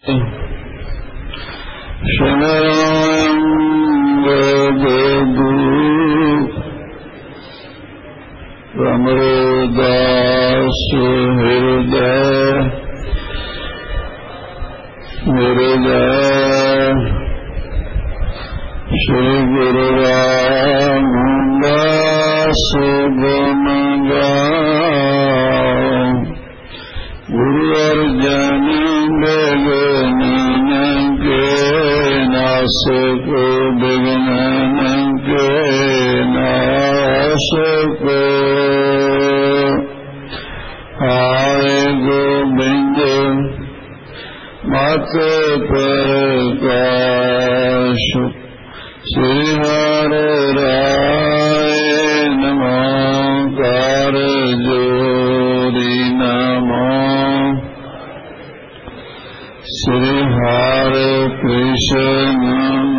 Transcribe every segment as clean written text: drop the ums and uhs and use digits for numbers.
रमरदास हृदय श्री गुरु रामदास गुण गाओ। गुरु अर्जन बेगन के नासक विघ्न के नासक आए गोविंद मत प्रकाश श्री हरि राय नमोकार जोरी नमो श्री हरे कृष्ण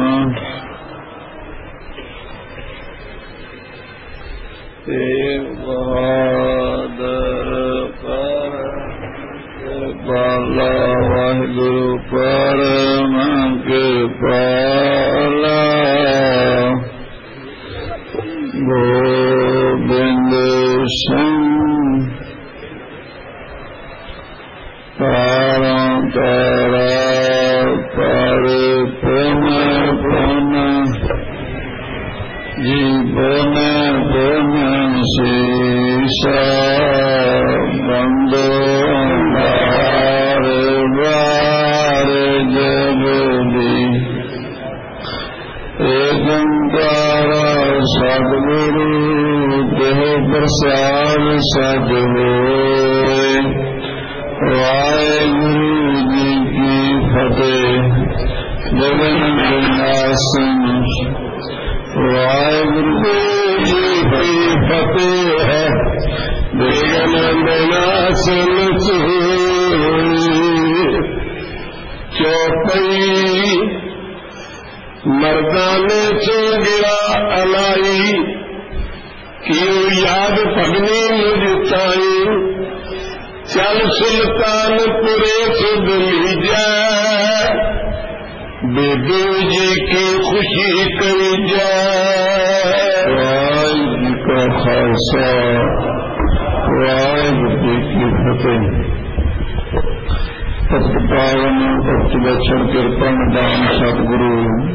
बाला वाहिगुरु परम कृपाला गोविंद सिंह तारा पर पुन जीवन पुन शीशा बंदो बार बार जगदी एकंकार सद्गुरु देह प्रसाद सद होए। वाहेगुरु जी की फतेह। जगन विनाशन वाहेगुरु जी की फतेह है। जगन विनाशन चौपई मर्दाने से गिरा अलाई क्यों याद भगनी मुझताई। चल सुल्तानपुरे से लीजा बेबी जी की खुशी करी जाए। वाहिगुरू जी का खालसा वाहिगुरू जी की फतेह। भक्त पावन भक्त बचन कृपण दान सतगुरु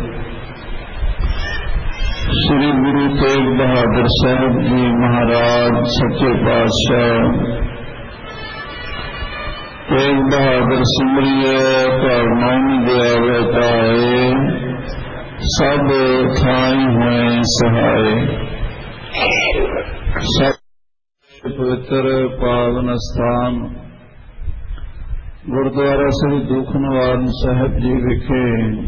श्री गुरु तेग बहादुर साहब जी महाराज सच्चे पातशाह तेग बहादुर सिमरिए परमाणु दयावे पाए सब ठाई हुए सहाय। सब पवित्र पावन स्थान गुरुद्वारा श्री दुख निवारण साहब जी विखे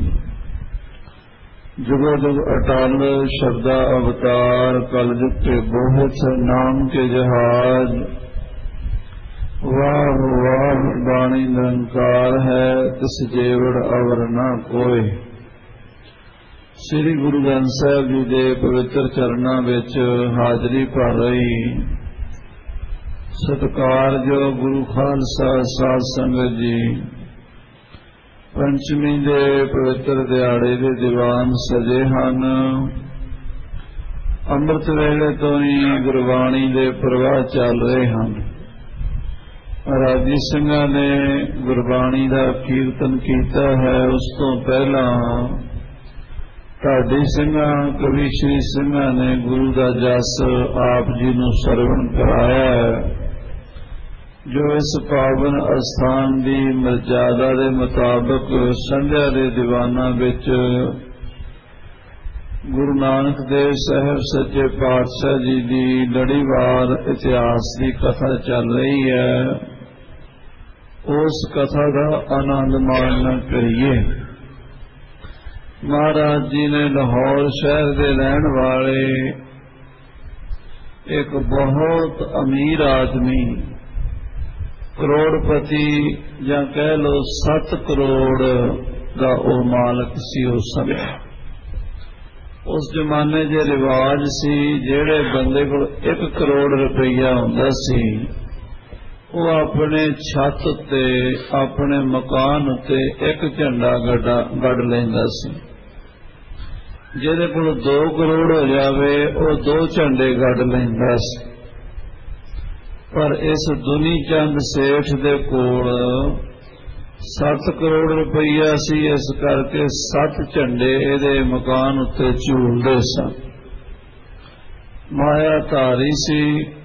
जुगो जुग अटल शब्दा अवतार कलयुग के बहुत नाम के जहाज। वाह वाह बाणी निरंकार है तिस जेवड़ अवर न कोय। श्री गुरु ग्रंथ साहब जी के पवित्र चरणों विच हाजरी भर रही सत्कार जो गुरु खालसा साध संगत जी पंचमी के पवित्र दिहाड़े के दीवान सजे हैं। अमृत वेले तो ही गुरबाणी के प्रवाह चल रहे हैं। राजी सिंह ने गुरबाणी का कीर्तन किया है। उस तो पहला ढाडी सिंह कवि श्री सिंह ने गुरु का जस आप जी को सरवण कराया है जो इस पावन अस्थान की मर्यादा के मुताबिक संध्या के दीवाना विच गुरु नानक देव साहब सच्चे पातशाह जी की लड़ीवार इतिहास की कथा चल रही है। उस कथा का आनंद माणना करिए। महाराज जी ने लाहौर शहर के रहने वाले एक बहुत अमीर आदमी करोड़पति या कह लो 7 करोड़ का वो मालक सी। उस समय उस जमाने के रिवाज सी जेड़े बंदे को 1 करोड़ रुपया हुंदा सी वो अपने छत ते अपने मकान उत्ते एक झंडा गड़ लैंदा सी। जिहदे कोल 2 करोड़ हो जावे वो 2 झंडे गड़ लैंदा सी। पर इस दुनी चंद सेठ दे कोल 7 करोड़ रुपया सी, इस करके 7 झंडे इहदे मकान उत्ते झूलदे सन। माया धारी सी।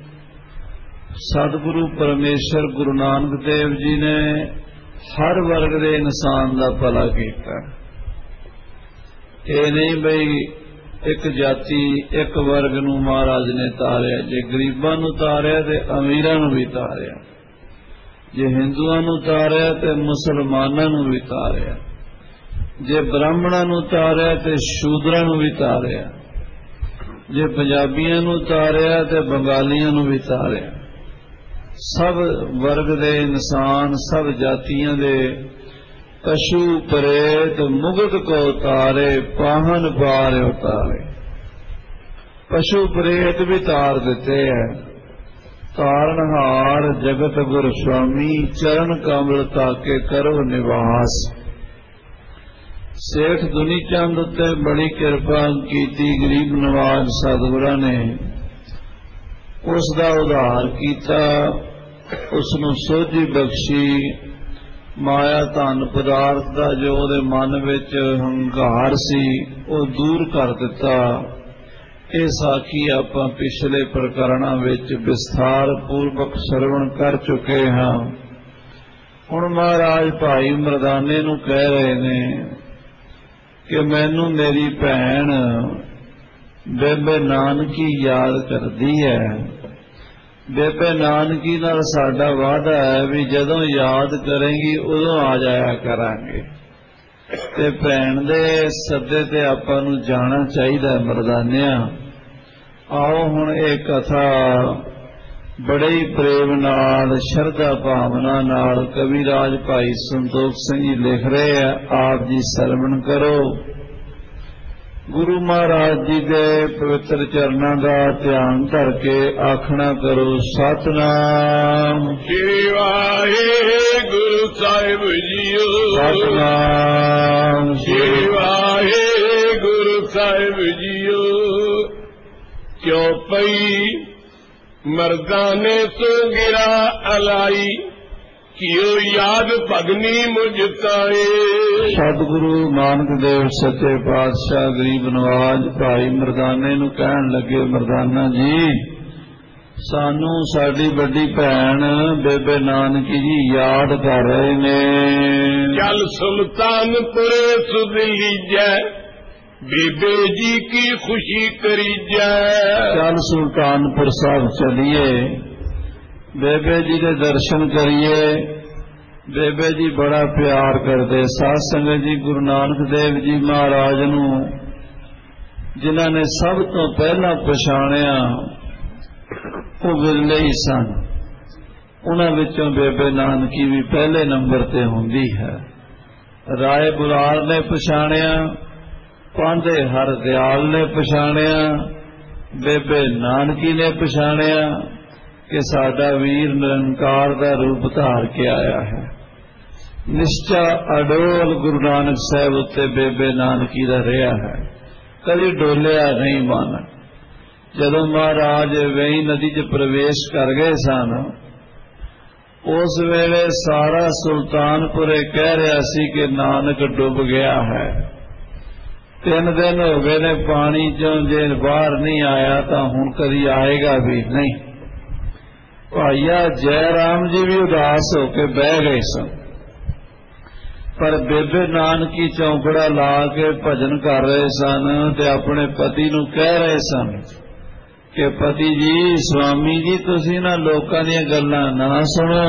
सतगुरु परमेश्वर गुरु नानक देव जी ने हर वर्ग के इंसान का भला किया। ये नहीं बई एक जाति एक वर्ग नूं महाराज ने तारिया, जे गरीबां नूं तारिया ते अमीरां नूं भी तारिया, जे हिंदुआं नूं तारिया ते मुसलमानां नूं भी तारिया, जे ब्राह्मणां नूं तारिया ते शूद्रां नूं भी तारिया, जे पंजाबियां नूं तारिया ते बंगालियां नूं भी तारिया। सब वर्ग दे इंसान, सब जातियां दे पशु प्रेत मुगत को तारे, पाहन पार उतारे। पशु प्रेत भी तार देते हैं। तारनहार जगत गुर स्वामी, चरण कमल ताके करो निवास। सेठ दुनी चंद उत्ते बड़ी कृपा कीती गरीब नवाज सतगुरां ने। उसका उधार किया, उसनूं सोझी बख्शी। माया धन पदार्थ का जो उहदे मन विच हंकार सी वो दूर कर दिता। ये साखी आपां पिछले प्रकरणां विच विस्तार पूर्वक सरवण कर चुके हाँ। हुण महाराज भाई मरदाने नूं कह रहे ने कि मैनू मेरी भैन बेबे नानकी याद करदी है। बेबे नानकी नाल साडा वादा है भी जदों याद करेंगी उदों आ जाया करांगे। ते भैन दे सद्दे ते आपां नूं जाना चाहिदा मरदानिया। आओ हुण इह कथा बड़े ही प्रेम नाल शरधा भावना नाल कविराज भाई संतोख सिंह जी लिख रहे हैं, आप जी सरवण करो। गुरु महाराज जी के पवित्र चरणों का ध्यान धर के आखना करो सतनाम श्री वाहिगुरु साहिब जीओ। सतनाम श्री वाहिगुरु साहिब जीओ। क्यों पई मर्दाने सो गिरा अलाई, कियो याद भगनी मुझताए। सतगुरु नानक देव सच्चे पातशाह गरीब नवाज भाई मरदाने नूं कहण लगे, मरदाना जी सानू साडी बड़ी भैन बेबे नानकी जी याद कर रहे ने। चल सुल्तानपुरे सुध लीजै, बेबे जी की खुशी करीजै। चल सुल्तानपुर साहब चलिए, बेबे जी के दर्शन करिए। बेबे जी बड़ा प्यार करते। साध संगत जी गुरु नानक देव जी महाराज नूं जिन्हां ने सब तो पहला पछाणिया वो विरले ही सन। उन्हां विचों बेबे नानकी भी पहले नंबर ते हुंदी है। राय बुलार ने पछाणिया, पांधे हर दयाल ने पछाणिया, बेबे नानकी ने पछाणिया कि साडा वीर निरंकार का रूप धार के आया है। निश्चा अडोल गुरु नानक साहब उत्ते बेबे नानकी का रहा है, कभी डोलिया नहीं मन। जदों महाराज वेई नदी च प्रवेश कर गए सन, उस वेले सारा सुल्तानपुरे कह रहा सी कि नानक डुब गया है। 3 दिन हो गए ने पानी चों जे बाहर नहीं आया तो हुण कदी आएगा भी नहीं। भाईया जयराम जी भी उदास होके बह गए सन, पर बेबे नानकी चौंकड़ा ला के भजन कर रहे सन ते अपने पति नूं कह रहे सन कि पति जी स्वामी जी तुसीं ना लोकां दीयां गल्लां ना सुनो।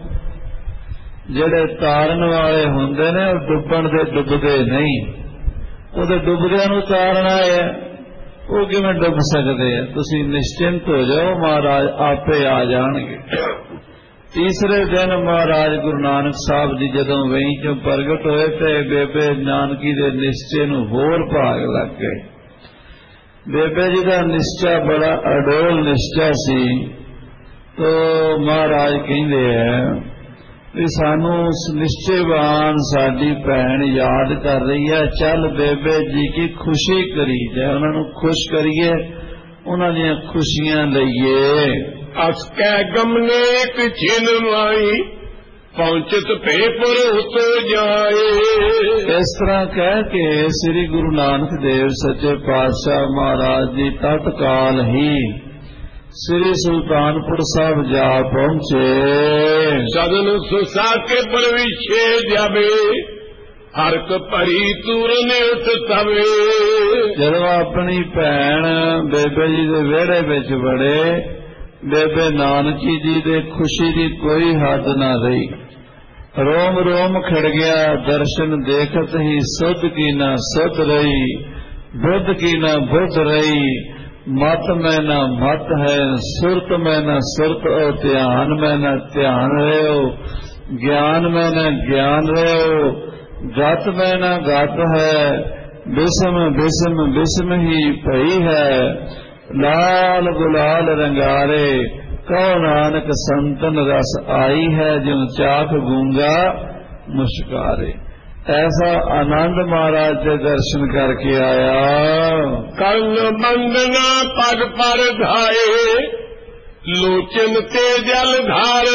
जिहड़े तारन वाले हुंदे ने वो डुब्बण दे डुबदे नहीं, उहदे डुबदिआं नूं तारना है, वो किवें डुब सकते हैं। तुसीं निश्चिंत हो जाओ, महाराज आपे आ जाणगे। तीसरे दिन महाराज गुरु नानक साहब जी जदों वेई चों प्रगट होए ते बेबे नानकी दे निश्चे नूं होर भाग लग गए। बेबे जी का निश्चा बड़ा अडोल निश्चा सी। ਤੋ ਮਹਾਰਾਜ ਕਹਿੰਦੇ ਹੈ ਵੀ ਸਾਨੂੰ ਉਸ ਨਿਸ਼ਚੇਵਾਨ ਸਾਡੀ ਭੈਣ ਯਾਦ ਕਰ ਰਹੀ ਹੈ, ਚੱਲ ਬੇਬੇ ਜੀ ਕੀ ਖੁਸ਼ੀ ਕਰੀ ਜਾਏ, ਉਹਨਾਂ ਨੂੰ ਖੁਸ਼ ਕਰੀਏ, ਉਹਨਾਂ ਦੀਆਂ ਖੁਸ਼ੀਆਂ ਲਈਏ। ਅਸ ਕੈ ਗਮਨੇ ਇੱਕ ਛਿਨ ਮਾਈ ਪਹੁੰਚਤ ਭੇਪੁਰ ਉਤੋ ਜਾਏ। ਇਸ ਤਰ੍ਹਾਂ ਕਹਿ ਕੇ ਸ੍ਰੀ ਗੁਰੂ ਨਾਨਕ ਦੇਵ ਸੱਚੇ ਪਾਤਸ਼ਾਹ ਮਹਾਰਾਜ ਜੀ ਤਤਕਾਲ ਹੀ ਸ੍ਰੀ ਸੁਲਤਾਨਪੁਰ ਸਾਹਿਬ ਜਾ ਪਹੁੰਚੇ। ਸਦਨ ਸੁਸਾ ਕੇ ਪਰਵਿਛੇ ਜਾਵੇ ਹਰਕ ਭਰੀ ਤੂਰਨ ਉਠ ਤਵੇ। ਜਦੋਂ ਆਪਣੀ ਭੈਣ ਬੇਬੇ ਜੀ ਦੇ ਵਿਹੜੇ ਵਿੱਚ ਵੜੇ, ਬੇਬੇ ਨਾਨਕੀ ਜੀ ਦੇ ਖੁਸ਼ੀ ਦੀ ਕੋਈ ਹੱਦ ਨਾ ਰਹੀ, ਰੋਮ ਰੋਮ ਖਿੜ ਗਿਆ। ਦਰਸ਼ਨ ਦੇਖਤ ਹੀ ਸੁਧ ਕੀ ਨਾ ਸੁਧ ਰਹੀ, ਬੁੱਧ ਕੀ ਨਾ ਬੁੱਧ ਰਹੀ। ਮਤ ਮੈਂ ਨਾ ਮਤ ਹੈ, ਸੁਰਤ ਮੈਂ ਨਾ ਸੁਰਤ, और ਧਿਆਨ ਮੈਂ ਨਾ ਧਿਆਨ ਰਹਿਓ, ਗਿਆਨ ਮੈਂ ਨਾ ਗਿਆਨ ਰਹਿਓ, ਗਤ ਮੈਂ ਨਾ ਗਤ ਹੈ, ਬਿਸਮ ਬਿਸਮ ਬਿਸਮ ਹੀ ਭਈ ਹੈ। ਲਾਲ ਗੁਲਾਲ ਰੰਗਾਰੇ ਕਹੋ ਨਾਨਕ ਸੰਤਨ ਰਸ ਆਈ ਹੈ, ਜਿਉ ਚਾਖ ਗੂੰਗਾ ਮੁਸ਼ਕਾਰੇ। ऐसा आनंद महाराज के दर्शन करके आया। कर्ण बंदना पग पर धाये लोचन ते जल धार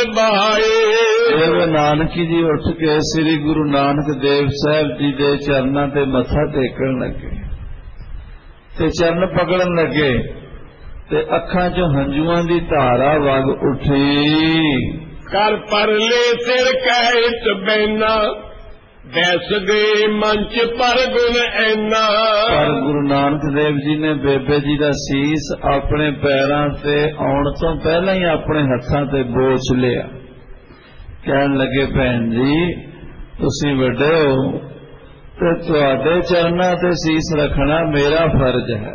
बहाए। नानकी जी उठ के श्री गुरु नानक देव साहब जी के चरणों ते मत्था टेकन लगे ते चरण पकड़न लगे ते अखां चों हंजुआं दी धारा वग उठी। कर परले सिर कहत बैना बैस गए मंच पर गुण ऐना। पर गुरु नानक देव जी ने बेबे जी का सीस अपने पैरों से आने तो पहले ही अपने हथों से बोच लिया। कहन लगे भैन जी तुसी वड्डे हो ते तुहाडे चरणों ते सीस रखना मेरा फर्ज है,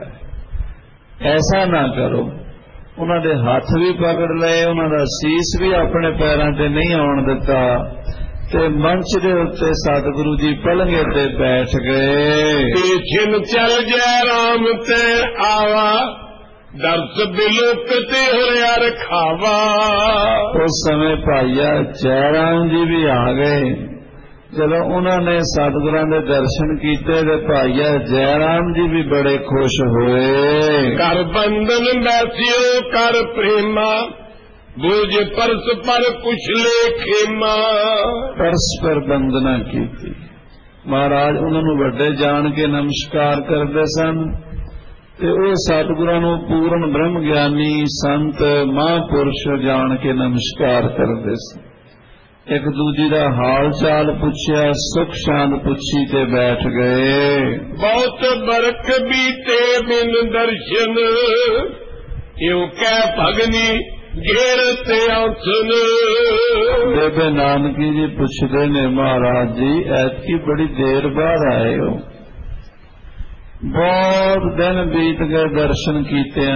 ऐसा ना करो। उन्होंने हाथ भी पकड़ लए, उन्होंने सीस भी अपने पैरों से नहीं आने दिता ते मंच दे उत्ते सतगुरु जी पलंगे ते बैठ गए। छिन चल जय राम ते आवा दर्श बिलोक ते होया रखावा। उस समय भाईया जयराम जी भी आ गए। जब उन्होंने सतगुरां दे दर्शन किए तो भाईया जयराम जी भी बड़े खुश हुए। कर बंधन बैसियो कर प्रेमा बोझ परस पर कुशले खेमा। परस्पर बंदना की महाराज उन्होंने वड्डे जान के नमस्कार करते सन ते ओ सतगुरां नूं पूर्ण ब्रह्म ज्ञानी संत महापुरुष जान के नमस्कार करते सन। एक दूजी का हाल चाल पूछया, सुख शांत पूछी ते बैठ गए। बहुत बरख बीते बिन दर्शन यो कै भगनी घेरते आसन। बेबे नानकी जी पूछते ने महाराज जी ऐतकी बड़ी देर बाद आए हो, बहुत दिन बीत गए दर्शन कीते।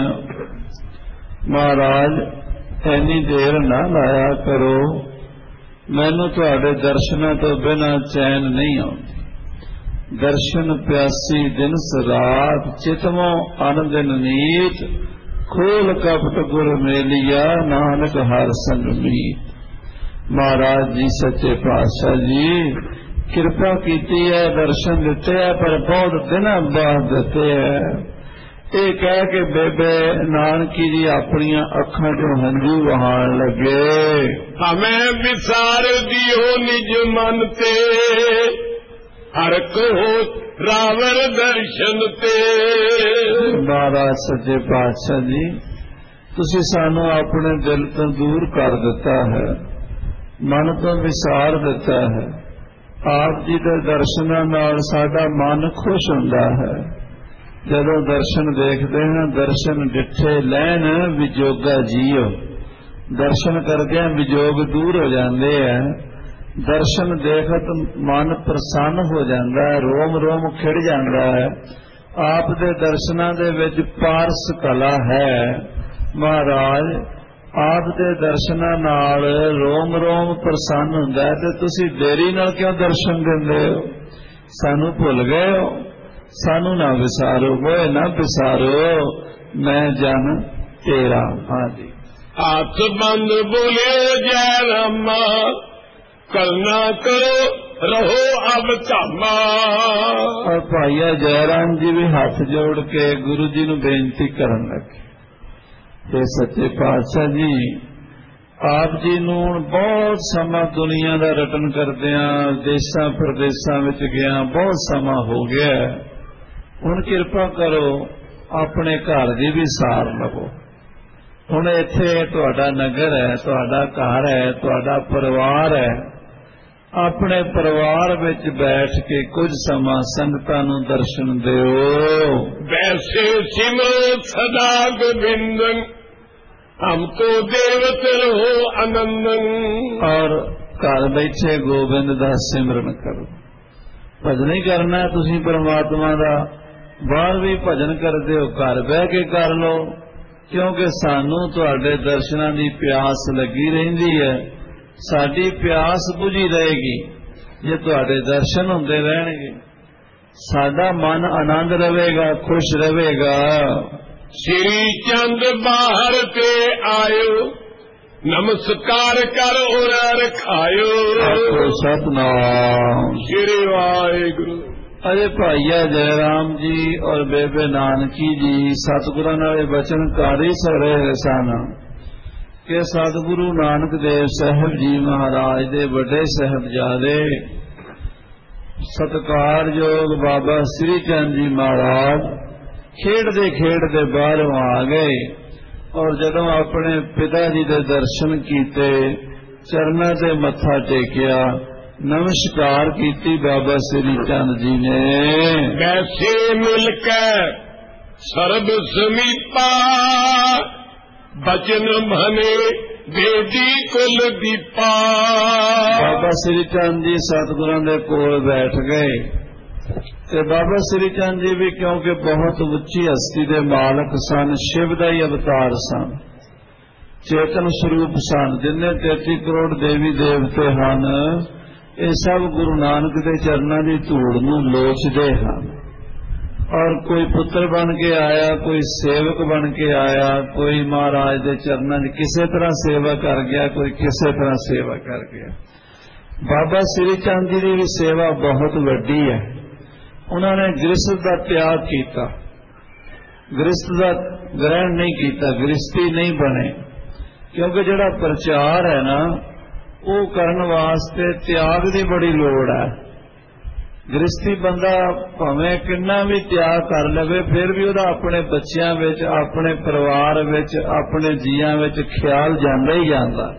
महाराज इन्नी देर ना लाया करो, मैनू तुहाडे दर्शनां तो बिना चैन नहीं आउंदी। दर्शन प्यासी दिन रात चितमों अन दिन नीत खोल कपट गुर मेलिया नानक हर संग मीत। महाराज जी सच्चे पातशाह जी कृपा कीती है, दर्शन दिते है पर बहुत दिन बाद दिते है। ये कह के बेबे नानकी जी अपनिया अखां चों हंजू वहाण लगे। हमें विसार दियो निज मन ते हर को रावर दर्शन ते। महाराज सच्चे पातशाह जी तुसी सानू अपने दिल तो दूर कर दिता है, मन तो विसार दिता है। आप जी के दर्शनां नाल साडा मन खुश हुंदा है। जदों दर्शन देखते हैं, दर्शन डिठे लैन विजोगा जीओ, दर्शन करदे विजोग दूर हो जाते हैं। दर्शन देखत मन प्रसन्न हो जाता है, रोम रोम खिड़ जाता है। आप दे दर्शनां दे विच पारस कला है। महाराज आप दे दर्शनां नाल रोम रोम प्रसन्न हुंदा है ते तुसीं देरी नाल क्यों दर्शन दिंदे हो? सानू भुल गए हो, सानू ना विसारो, मोए ना विसारो, मैं जन तेरा। हाँ जी हाथ बंद बोले जय रामा, करना करो रहो अब धामा। और भाईया जयराम जी भी हाथ जोड़ के गुरु जी नूं बेनती करन लगे ते सच्चे पातशाह जी आप जी नूं बहुत समा दुनिया का रटन करदियां देशां प्रदेशां विच गया बहुत समा हो गया, हुण किरपा करो अपने घर दी भी सार लवो। हुण इत्थे तुहाडा नगर है, तुहाडा घर है, तुहाडा परिवार है, अपने परिवार विच बैठ के कुछ समा संगतां नूं दर्शन दिओ। वैसे सिमरो सदा गोविंदन, हमको देवत रहो आनंदन। और घर बैठे गोबिंद दा सिमरन करो। भजन ही करना तुसीं परमात्मा दा, बाहर भी भजन करदे हो, घर बह के कर लो, क्योंकि सानू तुहाडे दर्शनां दी प्यास लगी रहिंदी है। साडी प्यास बुझी रहेगी जे तुहाडे दर्शन हुंदे रहणगे, साडा मन आनंद रहेगा, खुश रहेगा। श्री चंद बाहर ते आयो, नमस्कार कर और रखायो। सतनाम श्री वाहिगुरु। अरे भाईया जयराम जी और बेबे नानकी जी सतगुरां नाले वचन कर ही रहे सन कि सतगुरु नानक देव साहब जी महाराज दे बड़े साहबजादे सत्कारयोग बाबा श्री चंद जी महाराज खेडते बाहरों आ गए और जदों अपने पिता जी दे दर्शन कीते, चरना ते मत्था टेकिया, नमस्कार कीती बाबा श्री चंद जी ने। वैसे मिलकर सर्ब समीपा, बचन भने बेदी कुल दीपा। बाबा श्री चंद जी सतगुरां दे कोल बैठ गए ते बाबा श्री चंद जी भी क्योंकि बहुत उच्ची हस्ती दे मालक सन, शिव दा ही अवतार सन, चेतन स्वरूप सन, जिन्ने 33 करोड़ देवी देवते हन, ये सब गुरु नानक दे चरनां दी धूड़ नूं लोचदे हन। और कोई पुत्र बन के आया, कोई सेवक बन के आया, कोई महाराज दे चरनां दी किसी तरह सेवा कर गया, कोई किसी तरह सेवा कर गया। बाबा श्री चंद जी की सेवा बहुत वड्डी है। उन्होंने गृहस्थ का त्याग किया, गृहस्थ का ग्रहण नहीं किया, गृहस्थी नहीं बने, क्योंकि जिहड़ा प्रचार है ना वो करने वास्ते त्याग की बड़ी लोड़ है। गृहस्थी बंदा भावें कितना भी त्याग कर लवे, फिर भी उहदा अपने बच्चों विच, अपने परिवार विच, अपने जीआं विच ख्याल जांदा ही जांदा।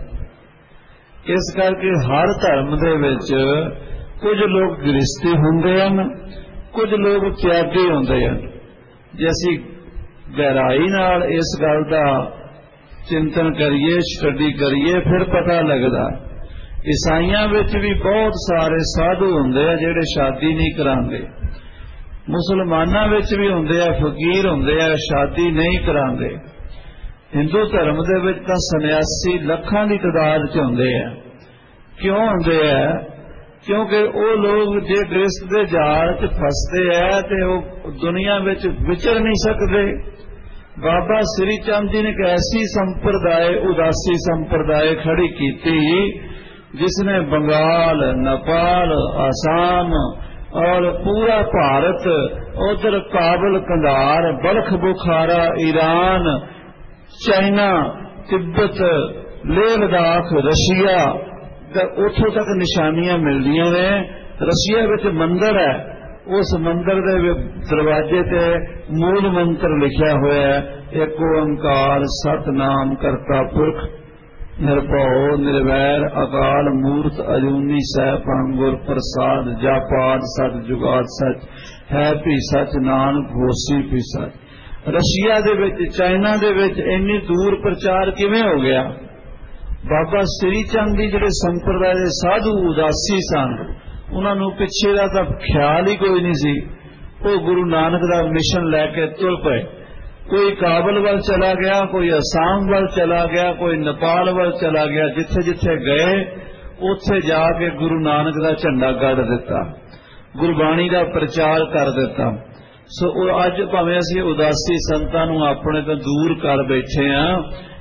इस करके हर धर्म दे विच कुछ लोग गृहस्थी हुंदे हन, कुछ लोग त्यागी हुंदे हन। जे असीं गहराई नाल इस गल दा चिंतन करिए, स्टडी करिए, फिर पता लगदा। ईसाइयां विच भी बहुत सारे साधु हुंदे आ जिहड़े शादी नहीं करांदे, मुसलमानां विच भी हुंदे आ फकीर हुंदे आ शादी नहीं करांदे। हिंदू धर्म दे विच तां सन्यासी लखां दी तादाद च हुंदे आ। क्यों हुंदे आ? क्योंकि वो लोग जे गृहस्थ दे जाल च फसदे है ते वो दुनिया विच विचर नहीं सकदे। बाबा श्री चंद जी ने एक ऐसी संप्रदाय, उदासी संप्रदाय खड़ी की जिसने बंगाल, नेपाल, आसाम और पूरा भारत, उधर Kabul, Kandahar, Balkh, Bukhara, Iran, China, Tibet, Leh Ladakh, Russia, उथों तक निशानियां मिलदियां ने। रशिया विच मंदिर है, उस मंदिर दे दरवाजे ते मूल मंत्र लिखा हुआ है, एक ओंकार सतनाम करता पुरख निरभौ निर्वैर अकाल मूर्त अजूनी सैभं गुर प्रसाद जापाद सत जुगाद सच है भी सच नानक होसी भी सच। रशिया दे विच, चाइना दे विच इन्नी दूर प्रचार किवें हो गया? बाबा श्री चंद जी जिहड़े संप्रदाय दे साधु उदासी सन, उन्होंने पिछे का तो ख्याल ही कोई नहीं सी। वो गुरु नानक का मिशन लैके तुर पे, कोई काबुल वाल चला गया, कोई आसाम वाल चला गया, कोई नेपाल वाल चला गया। जिथे जिथे गए उत्थे जाके गुरु नानक का झंडा गड़ दिता, गुरबाणी का प्रचार कर दिता। सो अज भावें असीं उदासी संतां नूं अपने तो दूर कर बैठे हाँ,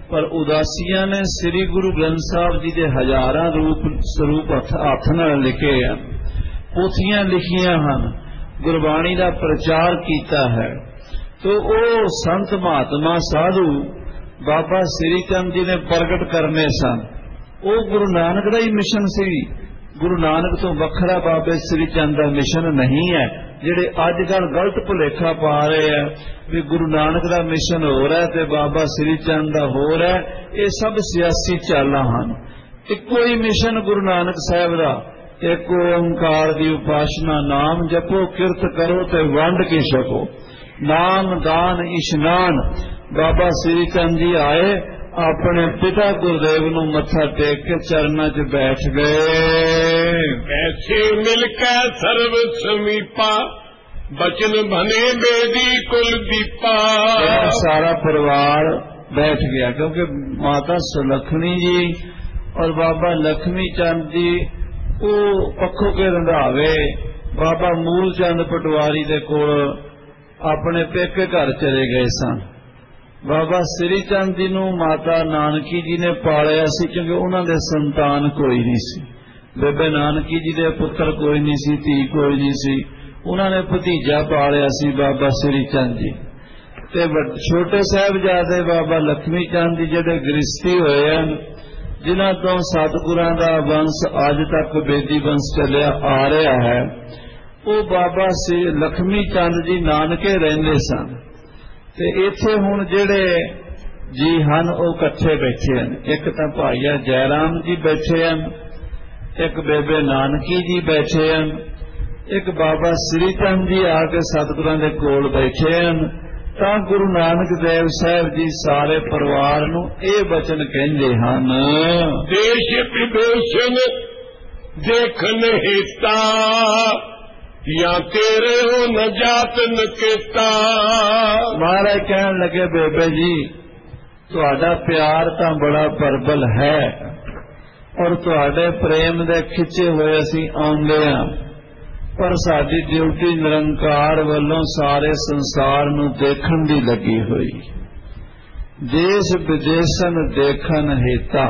पर उदासियां ने श्री गुरु ग्रंथ साहब जी के हजारां रूप स्वरूप हथ नाल लिखे हैं, पोथियां लिखियां हैं, गुरबाणी का प्रचार किया है। तो वो संत महात्मा साधु बाबा श्री चंद जी ने प्रगट करने सन। वो गुरु नानक का ही मिशन सी। गुरु नानक तो वखरा बाबे श्री चंद का मिशन नहीं है। जिहड़े अजकल गलत भुलेखा पा रहे हैं भी गुरु नानक का मिशन हो रहा है ते बाबा श्री चंद का हो रहा है, ये सब सियासी चालां हन। इक्को ही मिशन गुरु नानक साहब का, एक ओंकार की उपासना, नाम जपो, किरत करो ते वंड की छको, नाम दान इशनान। बाबा श्री चंद जी आए, अपने पिता गुरुदेव नूं मत्था टेक के चरणा च बैठ गए। ऐसे मिलकर सर्व समीपा, बचन बने बेदी कुल दीपा। सारा परिवार बैठ गया, क्योंकि माता सुलखनी जी और बाबा लक्ष्मी चंद जी वो पखों के रंधावे बाबा मूल चंद पटवारी दे कोल अपने पेके घर चले गए सन। बाबा श्री चंद जी नूं माता नानकी जी ने पालिया सी, क्योंकि उन्होंने संतान कोई नहीं सी। बेबे नानकी जी दे पुत्र कोई नहीं सी, धी कोई नहीं सी। उन्होंने भतीजा पालिया सी बाबा श्री चंद जी। ते छोटे साहिबजादे बाबा लक्ष्मी चंद जी जिहड़े गृहस्थी होए हन, जिन्हां तों सतगुरां दा वंश अज तक बेदी वंश चलिया आ रहा है, वो बाबा श्री लक्ष्मी चंद जी नानके रहिंदे सन। ते इत्थे हुण जिहड़े जी हन वो इकट्ठे बैठे हैं। एक तां भाईया जयराम जी बैठे हैं, एक बेबे नानकी जी बैठे हैं, एक बाबा श्री चंद जी आके सतगुरां दे कोल बैठे हैं। तां गुरु नानक देव साहब जी सारे परिवार नूं इह वचन कहिंदे हन, देश विदेशन देखन हेता, या तेरे हो न जात न केता। महाराज कहन लगे, बेबे जी तुहाडा प्यार तां बड़ा प्रबल है, और तुहाडे प्रेम दे खिचे हुए असीं आउंदे हां, पर साडी ड्यूटी निरंकार वालों सारे संसार नूं देखण दी लगी हुई। देश विदेशन देखन हेता,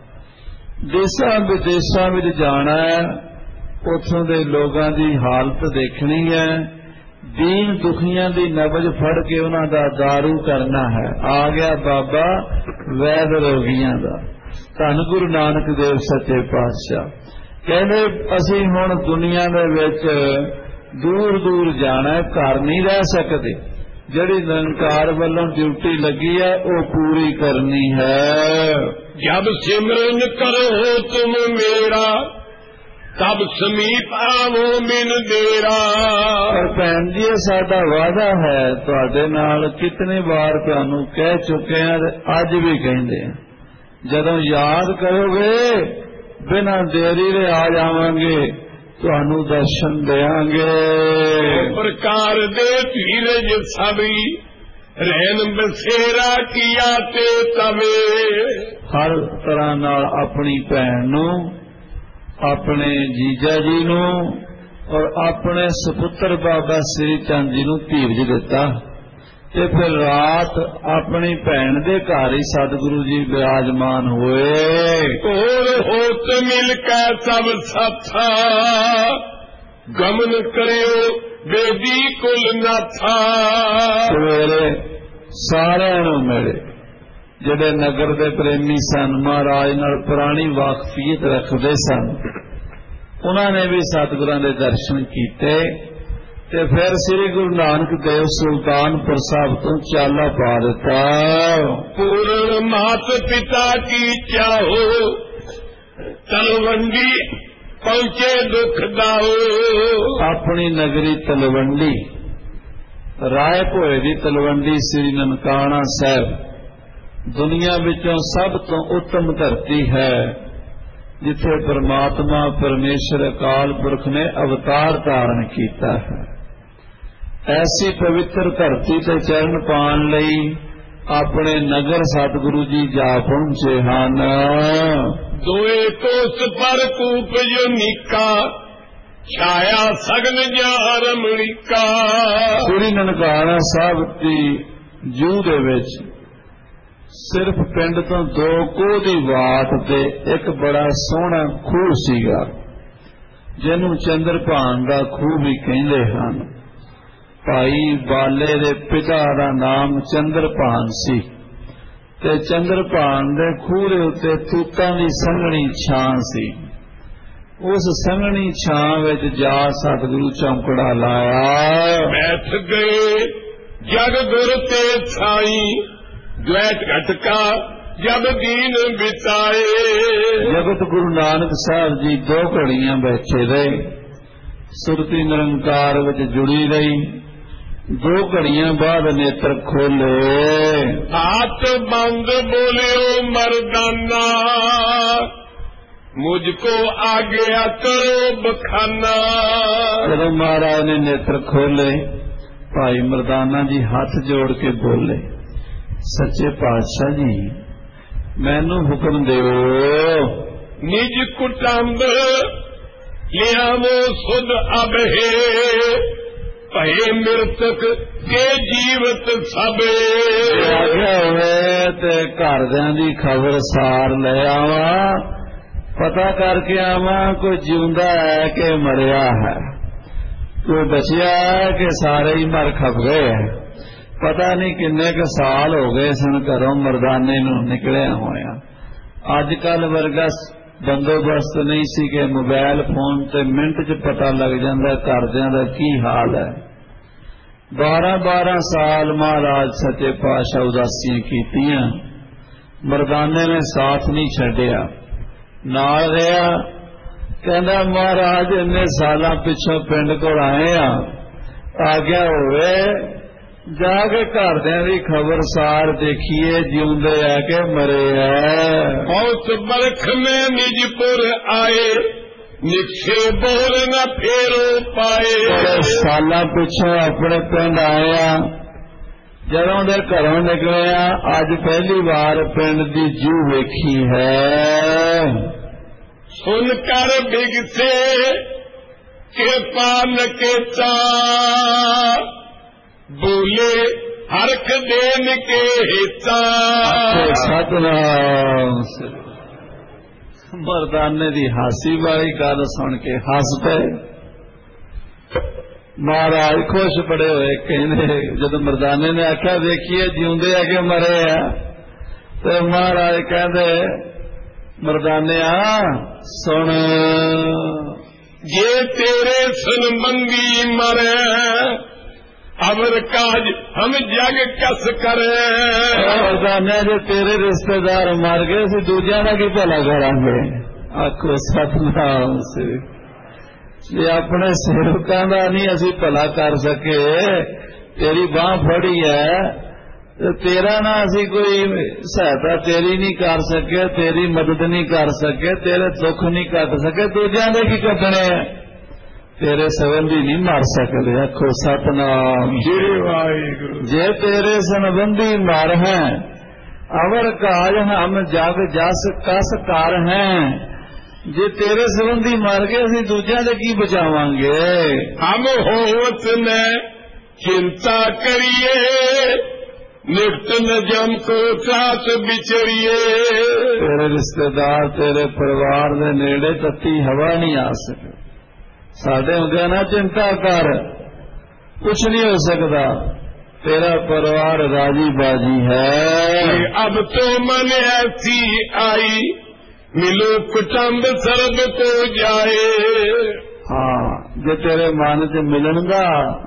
देशां विदेशां विच जाना है, उथों दे लोगां दी हालत देखनी है, दीन दुखियां दी नबज फड़ के उन्हां दा दारू करना है। आ गया बाबा वैद रोगियां दा। धन गुरु नानक देव सच्चे पातशाह कहने असीं हुण दुनिया दे विच दूर दूर जाना, घर नहीं रह सकते। जिहड़ी निरंकार वालों ड्यूटी लगी है वो पूरी करनी है। जब सिमरन करो तुम मेरा, तब समीप आवो मिन देरा। पर भैन जी साडा वादा है तुहाडे नाल, कितनी बार तुहानू कह चुके हैं, अज भी कहिंदे हैं, जदों याद करोगे बिना देरी दे आ जावांगे, तुहानू दर्शन देंगे। प्रकार दे धीरज सभी, रहन बसेरा किया ते तवे। हर तरह नाल अपनी भैन नू, अपने जीजा जी नूं और अपने सपुत्र बाबा श्री चंद जी नूं धीरज दिता। ते फिर रात अपनी भैन दे घर ही सतगुरु जी विराजमान होए। और होत मिल के सब साथा, गमन करियो बेदी कुल नाथा। सवेरे सारिआं नूं मिले, जिहड़े नगर दे प्रेमी सन, महाराज नाल पुरानी वाकफियत रखते सन, उन्होंने भी सतगुरां दे दर्शन कीते। ते फिर श्री गुरु नानक देव सुल्तानपुर साहब तो चाला पा दिता। पूर्ण मात पिता की चाहो, तलवंडी पहुंचे दुख दाओ। अपनी नगरी तलवंडी, राय भोए दी तलवंडी श्री ननकाना साहब दुनिया विचों सब तो उत्तम धरती है, जिथे परमात्मा परमेश्वर अकाल पुरख ने अवतार धारण किया है। ऐसी पवित्र धरती ते चरण पाण लई अपने नगर सतगुरु जी जा पहुंचे हन। दोए कोस पर कूप जो निका, छाया सगन जा रमणिका। श्री ननकाना साहब की जूह दे विच ਸਿਰਫ ਪਿੰਡ ਤੋਂ 2 ਕੋਹ ਦੀ ਵਾਟ ਤੇ ਇੱਕ ਬੜਾ ਸੋਹਣਾ ਖੂਹ ਸੀਗਾ, ਜਿਹਨੂੰ ਚੰਦਰਭਾਨ ਦਾ ਖੂਹ ਵੀ ਕਹਿੰਦੇ ਹਨ। ਭਾਈ ਬਾਲੇ ਦੇ ਪਿਤਾ ਦਾ ਨਾਮ ਚੰਦਰਭਾਨ ਸੀ ਤੇ ਚੰਦਰਭਾਨ ਦੇ ਖੂਹ ਦੇ ਉੱਤੇ ਤੂਤਾਂ ਦੀ ਸੰਘਣੀ ਛਾਂ ਸੀ। ਉਸ ਸੰਘਣੀ ਛਾਂ ਵਿੱਚ ਜਾ ਸਤਿਗੁਰੂ ਚੌਂਕੜਾ ਲਾਇਆ। ਬੈਠ ਗਏ ਜਗ ਗੁਰ ਤੇ ਛਾਈ, द्वैत घटका जब दीन बिताए। जगत गुरु नानक साहब जी 2 घड़ियां बैठे रहे, सुरती निरंकार विच जुड़ी रही। 2 घड़ियां बाद नेत्र खोले, हाथ बंद बोलियो मर्दाना, मुझको आज्ञा करो बखाना। जब महाराज ने नेत्र खोले, भाई मर्दाना जी हाथ जोड़ के बोले, सच्चे पातशाह जी मैनू हुक्म दिओ। निज कुटुंब लियावो सुध अब है, भये मृतक के जीवत सबे। आख्या होवे ते घरदियां दी खबर सार ले आवा, पता करके आवा कोई जिंदा है कि मरिया है, कोई बचिया है कि सारे ही मर खप गए है। पता नहीं किन्ने क साल हो गए सन घरों मरदाने नूं निकलिया होया। अजकल वर्गा बंदोबस्त नहीं सी कि मोबाइल फोन ते मिंट च पता लग जांदा घरदियां दा की हाल है। 12-12 साल महाराज सच्चे पातशाह उदासियां कीतियां, मरदाने ने साथ नहीं छड्डिया, नाल रहा। कहंदा महाराज इन्ने सालां पिछों पिंड कोल आए आ, आग्या होवे जाके घरदियां दी खबर सार देखिए जिउंदे है कि मरे है। उस बरख में निजपुर आए, निक्षे बोल न फेरो पाए। सालां पिछों अपने पिंड आया, जदों दे घरों निकले अज पहली बार पिंड दी जू वेखी है। सुनकर बिगसे कृपा नकेता, बोले हरख देन के हिता। सतनाम। मरदाने दी हासी वाली गल सुन के हस पे महाराज खुश बड़े होए। कहने जब मरदाने ने आख्या देखिए जिउंदे है कि मरे है, तो महाराज कहते मरदाने सुन, जे तेरे संबंधी मरे अमर काज हम जग कस करे। मरदाने जो तेरे रिश्तेदार मर गए सी दूजिया का की भला करांगे। आखो सतनाम से जे अपने सेवकों का नहीं असी भला कर सके, तेरी बांह फड़ी है तो तेरा ना असी कोई सहायता तेरी नहीं कर सके, तेरी मदद नहीं कर सके, तेरे दुख नहीं कट सके, दूजिया के की कटने तेरे संबंधी नहीं मर सकते। आखो सतनाम। जे तेरे संबंधी मर हैं, अवर काज हम जग जस कस कर हैं। जे तेरे संबंधी मर गए असी दूजिया के की बचावांगे। हम होवत ने चिंता करिए, निफ्ट न जम को त्रास बिचरिए। तेरे रिश्तेदार तेरे परिवार के नेड़े तत्ती हवा नहीं आ सके। साडे हुंदे ना चिंता कर, कुछ नहीं हो सकता, तेरा परिवार राजी बाजी है। अब तो मन ऐसी आई, मिलो कुटुंब सर्ब को जाए। हाँ, जो तेरे मन च मिलन का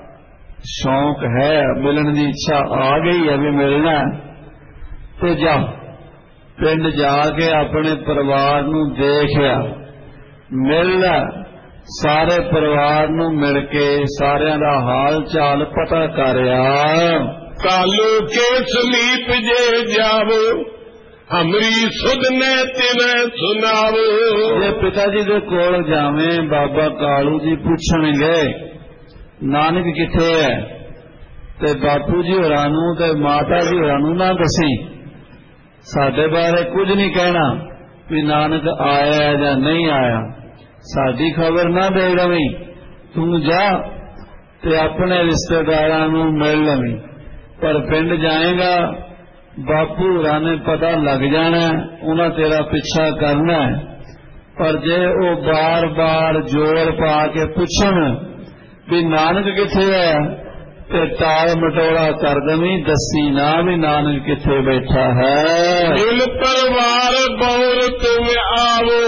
शौक है, मिलन की इच्छा आ गई है भी मिलना, तो जा पिंड जाके अपने परिवार नूं देखिया, मिल सारे परिवार नूं मिल के सारियां दा हाल चाल पता करिया। कालू के समीप जे जावो, हमरी सुध ने तिने सुनावो। जे पिताजी दे कोल जावे, बाबा कालू जी पूछणगे नानक किथे है, ते बापू जी होरां नूं ते माता जी होरां नूं ना दसी, साडे बारे कुछ नहीं कहना भी नानक आया है या नहीं आया, साडी खबर ना दे लवी। तू जा ते अपने रिश्तेदारां नूं मिल लवी, पर पिंड जाएगा बापू होरां ने पता लग जाना, उन्हां तेरा पिछा करना। पर जे वो बार बार जोर पा के पुछण भी नानक किथे है, ते टाल मटोला कर देवी, दसी ना भी नानक किथे बैठा है। मिल परवार बौर तुम आवो,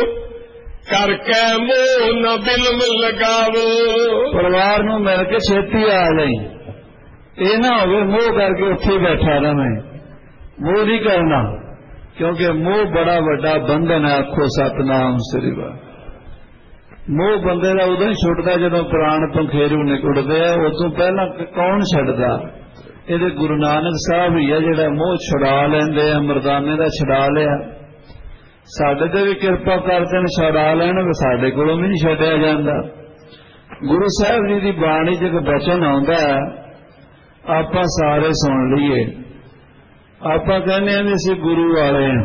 करके मोह न बिलम लगावो। परिवार नूं मिल के छेती आ जाई, ये ना होवे मोह करके उत्थे बैठा रहे। मोह नहीं करना, क्योंकि मोह बड़ा वड्डा बंधन है। आखो सतनाम श्री वाहिगुरू। मोह बंदे का उदों ही छुटता जदों प्राण पंखेरू निकलते हैं, उदों पहला कौन छड्डदा? ये गुरु नानक साहब ही है जिहड़ा मोह छुड़ा लेंदे आ, मरदाने का छुड़ा लिया। साडे ते भी किरपा करते हैं छुड़ा लैण, साडे कोलों भी नहीं छड्डिया जांदा। गुरु साहब जी की बाणी च एक वचन आउंदा है, आपां सारे सुन लईए। आपां कहने भी असीं गुरु वाले हां,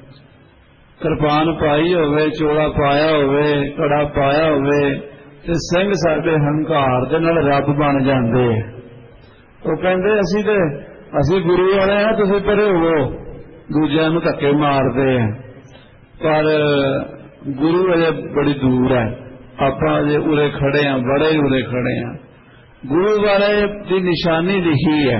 कृपान पाई होवे, चोला पाया होवे, कड़ा पाया होवे, ते सिंह साडे हंकार दे नाल रब बन जांदे। वो कहंदे असीं गुरु वाले हां, तुसीं परे होवो, दूजिआं नूं धक्के मारदे आ। पर गुरु अजे बड़ी दूर है, आपां अजे उरे खड़े हां, बड़े उरे खड़े हां। गुरु वाले की निशानी लिखी है,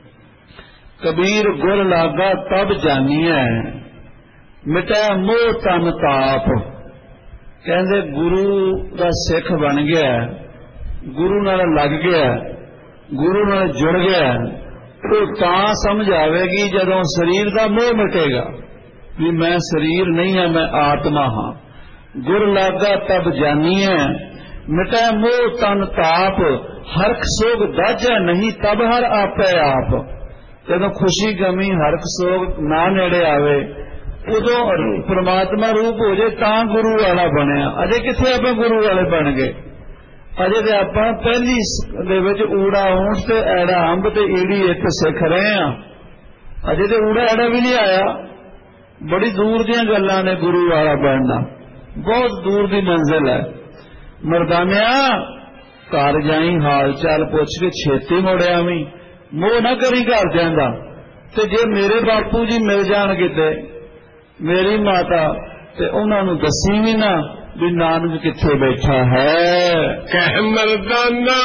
कबीर गुर लागा तब जानिया, मिटा मोह तन ताप। कहंदे गुरु का सिख बन गया, गुरु नाल लग गया, गुरु नाल जुड़ गया, तो तां समझ आवेगी जदों शरीर का मोह मिटेगा भी मैं शरीर नहीं है, मैं आत्मा हाँ। गुर लागा तब जानी है, मिटा मोह तन ताप, हरख सोग दाझै नहीं तब हर आपे आप। जदों खुशी गमी हरख सोग ना नेड़े आवे, उदों परमात्मा रूप हो जाए तां गुरु वाला बनया। अजे किथे आपां गुरु वाले बन गए? अजे ते आपां पहली दे विच ऊड़ा ऊंट ते ऐड़ा अंब ते ईड़ी इक सिख रहे हां। अजे ते ऊड़ा ऐड़ा भी नहीं आया। बड़ी दूर दीयां गल्लां ने गुरु वाला बनना, बहुत दूर दी मंजिल है। मरदानिया घर जाई, हाल चाल पुछ के छेती मुड़िया भी, मोह ना करी घरदियां दा। ते जे मेरे बापू जी मिल जाण किते, मेरी माता, ते उन्हां नूं दसी भी ना भी नानक किथे बैठा है। कह मर्दाना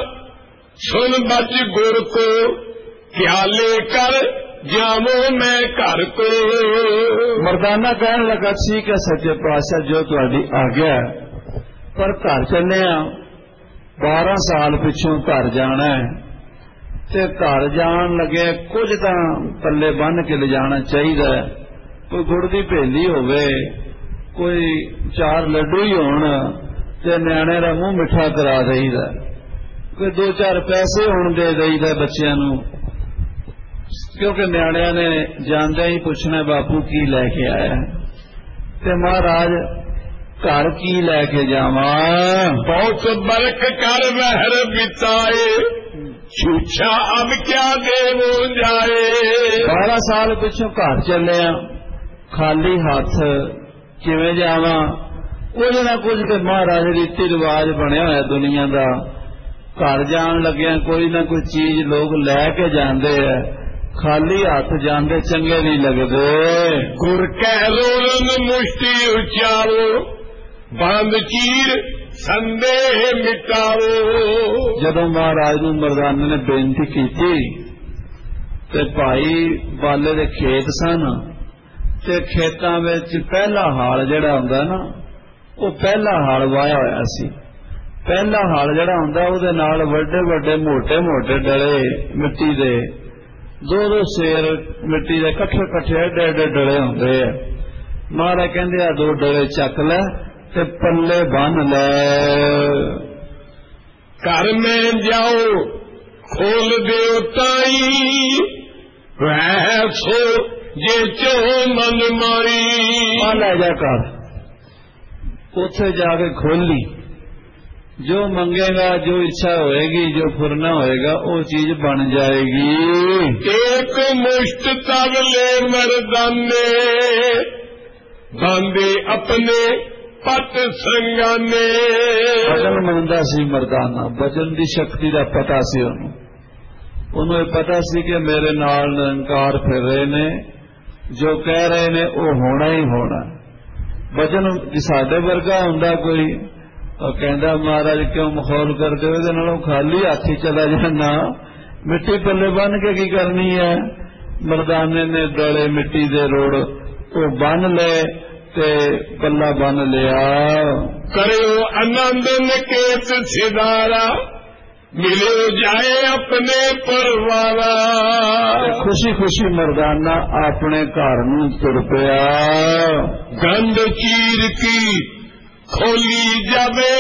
सुन बच गुर को, क्या लेकर जावो मैं घर को। मर्दाना कहन लगा, ठीक है सच्चे पातशाह, जो तुहाडी आज्ञा है, पर घर चले आ, 12 साल पिछों घर जाना है, ते घर जान लगे कुछ तां पल्ले बन के ले जाना चाहिए। कोई गुड़ की भेली होवे, कोई 4 लड्डू ही होण, ते न्याणे दा मूँह मिठा करा देईदा, कोई 2-4 पैसे होण दे देईदा बच्चिआं नूं, क्योंकि न्याणिਆਂ ने जांदे ही पुछना बापू की लैके आया, ते महाराज घर की लैके जावां। बहुत बरक कर बहर बिताए, छूछा अब क्या देवो जाए। 12 साल पिछों घर चले, खाली हाथ किवें जावां? कुछ ना कुछ तो महाराज रीति रिवाज बनया होया दुनिया का। घर जान लग्या कोई ना कोई चीज लोग लैके जांदे है, खाली हाथ जांदे चंगे नहीं लगदे। गुर कह रोलन मुष्टि उचारो, बंद चीर संदेह मिटाओ। जदों महाराज नूं मर्दाने ने बेनती की ते भाई बाले दे खेत सन, ते खेतां विच पहला हाल जिहड़ा हुंदा ना, वो पहला हाल वाया होया सी। पहला हाल जिहड़ा हुंदा उहदे नाल वड्डे वड्डे मोटे मोटे डले मिट्टी दे, 2-2 सेर मिट्टी दे कट्ठे कट्ठे एडे एडे डले हुंदे आ। महाराज कहंदे आ 2 डले चक लै ते पल्ले बन लै। घर में जाओ खोल देओ ताई, वह सो जे चो मन मारी। लै जा कर, उथे जाके खोली, जो मंगेगा, जो इच्छा होएगी, जो फुरना होएगा, वो चीज बन जाएगी। एक मुश्त तब ले मर्दाने, बांधे अपने पट संगाने। वचन मंगदा सी मर्दाना, वचन की शक्ति का पता सी उन्हें। ਉਹਨੂੰ ਇਹ ਪਤਾ ਸੀ ਕਿ ਮੇਰੇ ਨਾਲ ਨਿਰੰਕਾਰ ਫਿਰ ਰਹੇ ਨੇ, ਜੋ ਕਹਿ ਰਹੇ ਨੇ ਉਹ ਹੋਣਾ ਹੀ ਹੋਣਾ। ਵਚਨ ਸਾਡੇ ਵਰਗਾ ਹੁੰਦਾ ਕੋਈ, ਉਹ ਕਹਿੰਦਾ ਮਹਾਰਾਜ ਕਿਉਂ ਮਖੌਲ ਕਰਦੇ ਹੋ, ਇਹਦੇ ਨਾਲੋਂ ਖਾਲੀ ਹੱਥ ਹੀ ਚਲਾ ਜਾਣਾ, ਮਿੱਟੀ ਪੱਲੇ ਬੰਨ ਕੇ ਕੀ ਕਰਨੀ ਹੈ। ਮਰਦਾਨੇ ਨੇ ਡਲੇ ਮਿੱਟੀ ਦੇ ਰੋੜ ਉਹ ਬੰਨ ਲਏ ਤੇ ਪੱਲਾ ਬੰਨ ਲਿਆ। ਕਰਿਓ ਆਨੰਦ ਨਿਕੇਤ ਸਿਦਾਰਾ, ਮਿਲਿਓ ਜਾਏ ਆਪਣੇ ਪਰਵਾਰਾ। ਖੁਸ਼ੀ ਖੁਸ਼ੀ ਮਰਦਾਨਾ ਆਪਣੇ ਘਰ ਨੂੰ ਤੁਰ ਪਿਆ। ਗੰਢ ਚੀਰ ਕੀ ਖੋਲੀ ਜਾਵੇ,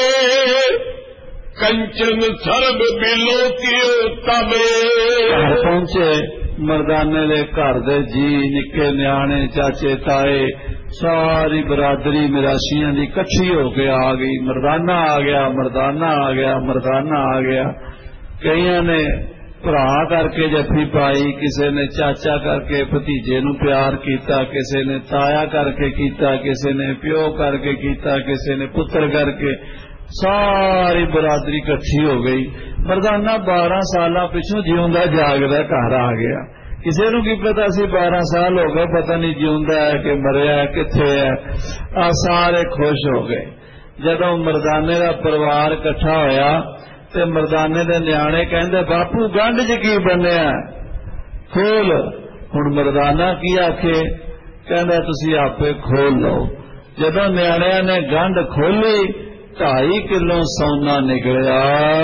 ਕੰਚਨ ਸਰਬ ਬਿਲੋ ਕਿਉ ਤਵੇ। ਘਰ ਪਹੁੰਚੇ, ਮਰਦਾਨੇ ਦੇ ਘਰ ਦੇ ਜੀ, ਨਿੱਕੇ ਨਿਆਣੇ, ਚਾਚੇ ਤਾਏ, ਸਾਰੀ ਬਰਾਦਰੀ ਮਿਰਾਸ਼ੀਆਂ ਦੀ ਇਕੱਠੀ ਹੋ ਕੇ ਆ ਗਈ। ਮਰਦਾਨਾ ਆ ਗਿਆ, ਮਰਦਾਨਾ ਆ ਗਿਆ, ਮਰਦਾਨਾ ਆ ਗਿਆ। ਕਈਆਂ ਨੇ ਭਰਾ ਕਰਕੇ ਜੱਫੀ ਪਾਈ, ਕਿਸੇ ਨੇ ਚਾਚਾ ਕਰਕੇ ਭਤੀਜੇ ਨੂੰ ਪਿਆਰ ਕੀਤਾ, ਕਿਸੇ ਨੇ ਤਾਇਆ ਕਰਕੇ ਕੀਤਾ, ਕਿਸੇ ਨੇ ਪਿਓ ਕਰਕੇ ਕੀਤਾ, ਕਿਸੇ ਨੇ ਪੁੱਤਰ ਕਰਕੇ। ਸਾਰੀ ਬਰਾਦਰੀ ਇਕੱਠੀ ਹੋ ਗਈ। ਮਰਦਾਨਾ 12 ਸਾਲਾਂ ਪਿੱਛੋਂ ਜਿਉਂਦਾ ਜਾਗਦਾ ਘਰ ਆ ਗਿਆ। ਕਿਸੇ ਨੂੰ ਕੀ ਪਤਾ ਸੀ 12 ਸਾਲ ਹੋ ਗਏ, ਪਤਾ ਨਹੀਂ ਜਿਉਂਦਾ ਹੈ ਕਿ ਮਰਿਆ ਹੈ, ਕਿੱਥੇ ਹੈ। ਆ ਸਾਰੇ ਖੁਸ਼ ਹੋ ਗਏ। ਜਦੋਂ ਮਰਦਾਨੇ ਦਾ ਪਰਿਵਾਰ ਇਕੱਠਾ ਹੋਇਆ ਤੇ ਮਰਦਾਨੇ ਦੇ ਨਿਆਣੇ ਕਹਿੰਦੇ ਬਾਪੂ ਗੰਢ 'ਚ ਕੀ ਬੰਨਿਆ, ਖੋਲ। ਹੁਣ ਮਰਦਾਨਾ ਕੀ ਆਖੇ, ਕਹਿੰਦਾ ਤੁਸੀਂ ਆਪੇ ਖੋਲ ਲਓ। ਜਦੋਂ ਨਿਆਣਿਆਂ ਨੇ ਗੰਢ ਖੋਲੀ 2.5 ਕਿਲੋ ਸੋਨਾ ਨਿਕਲਿਆ।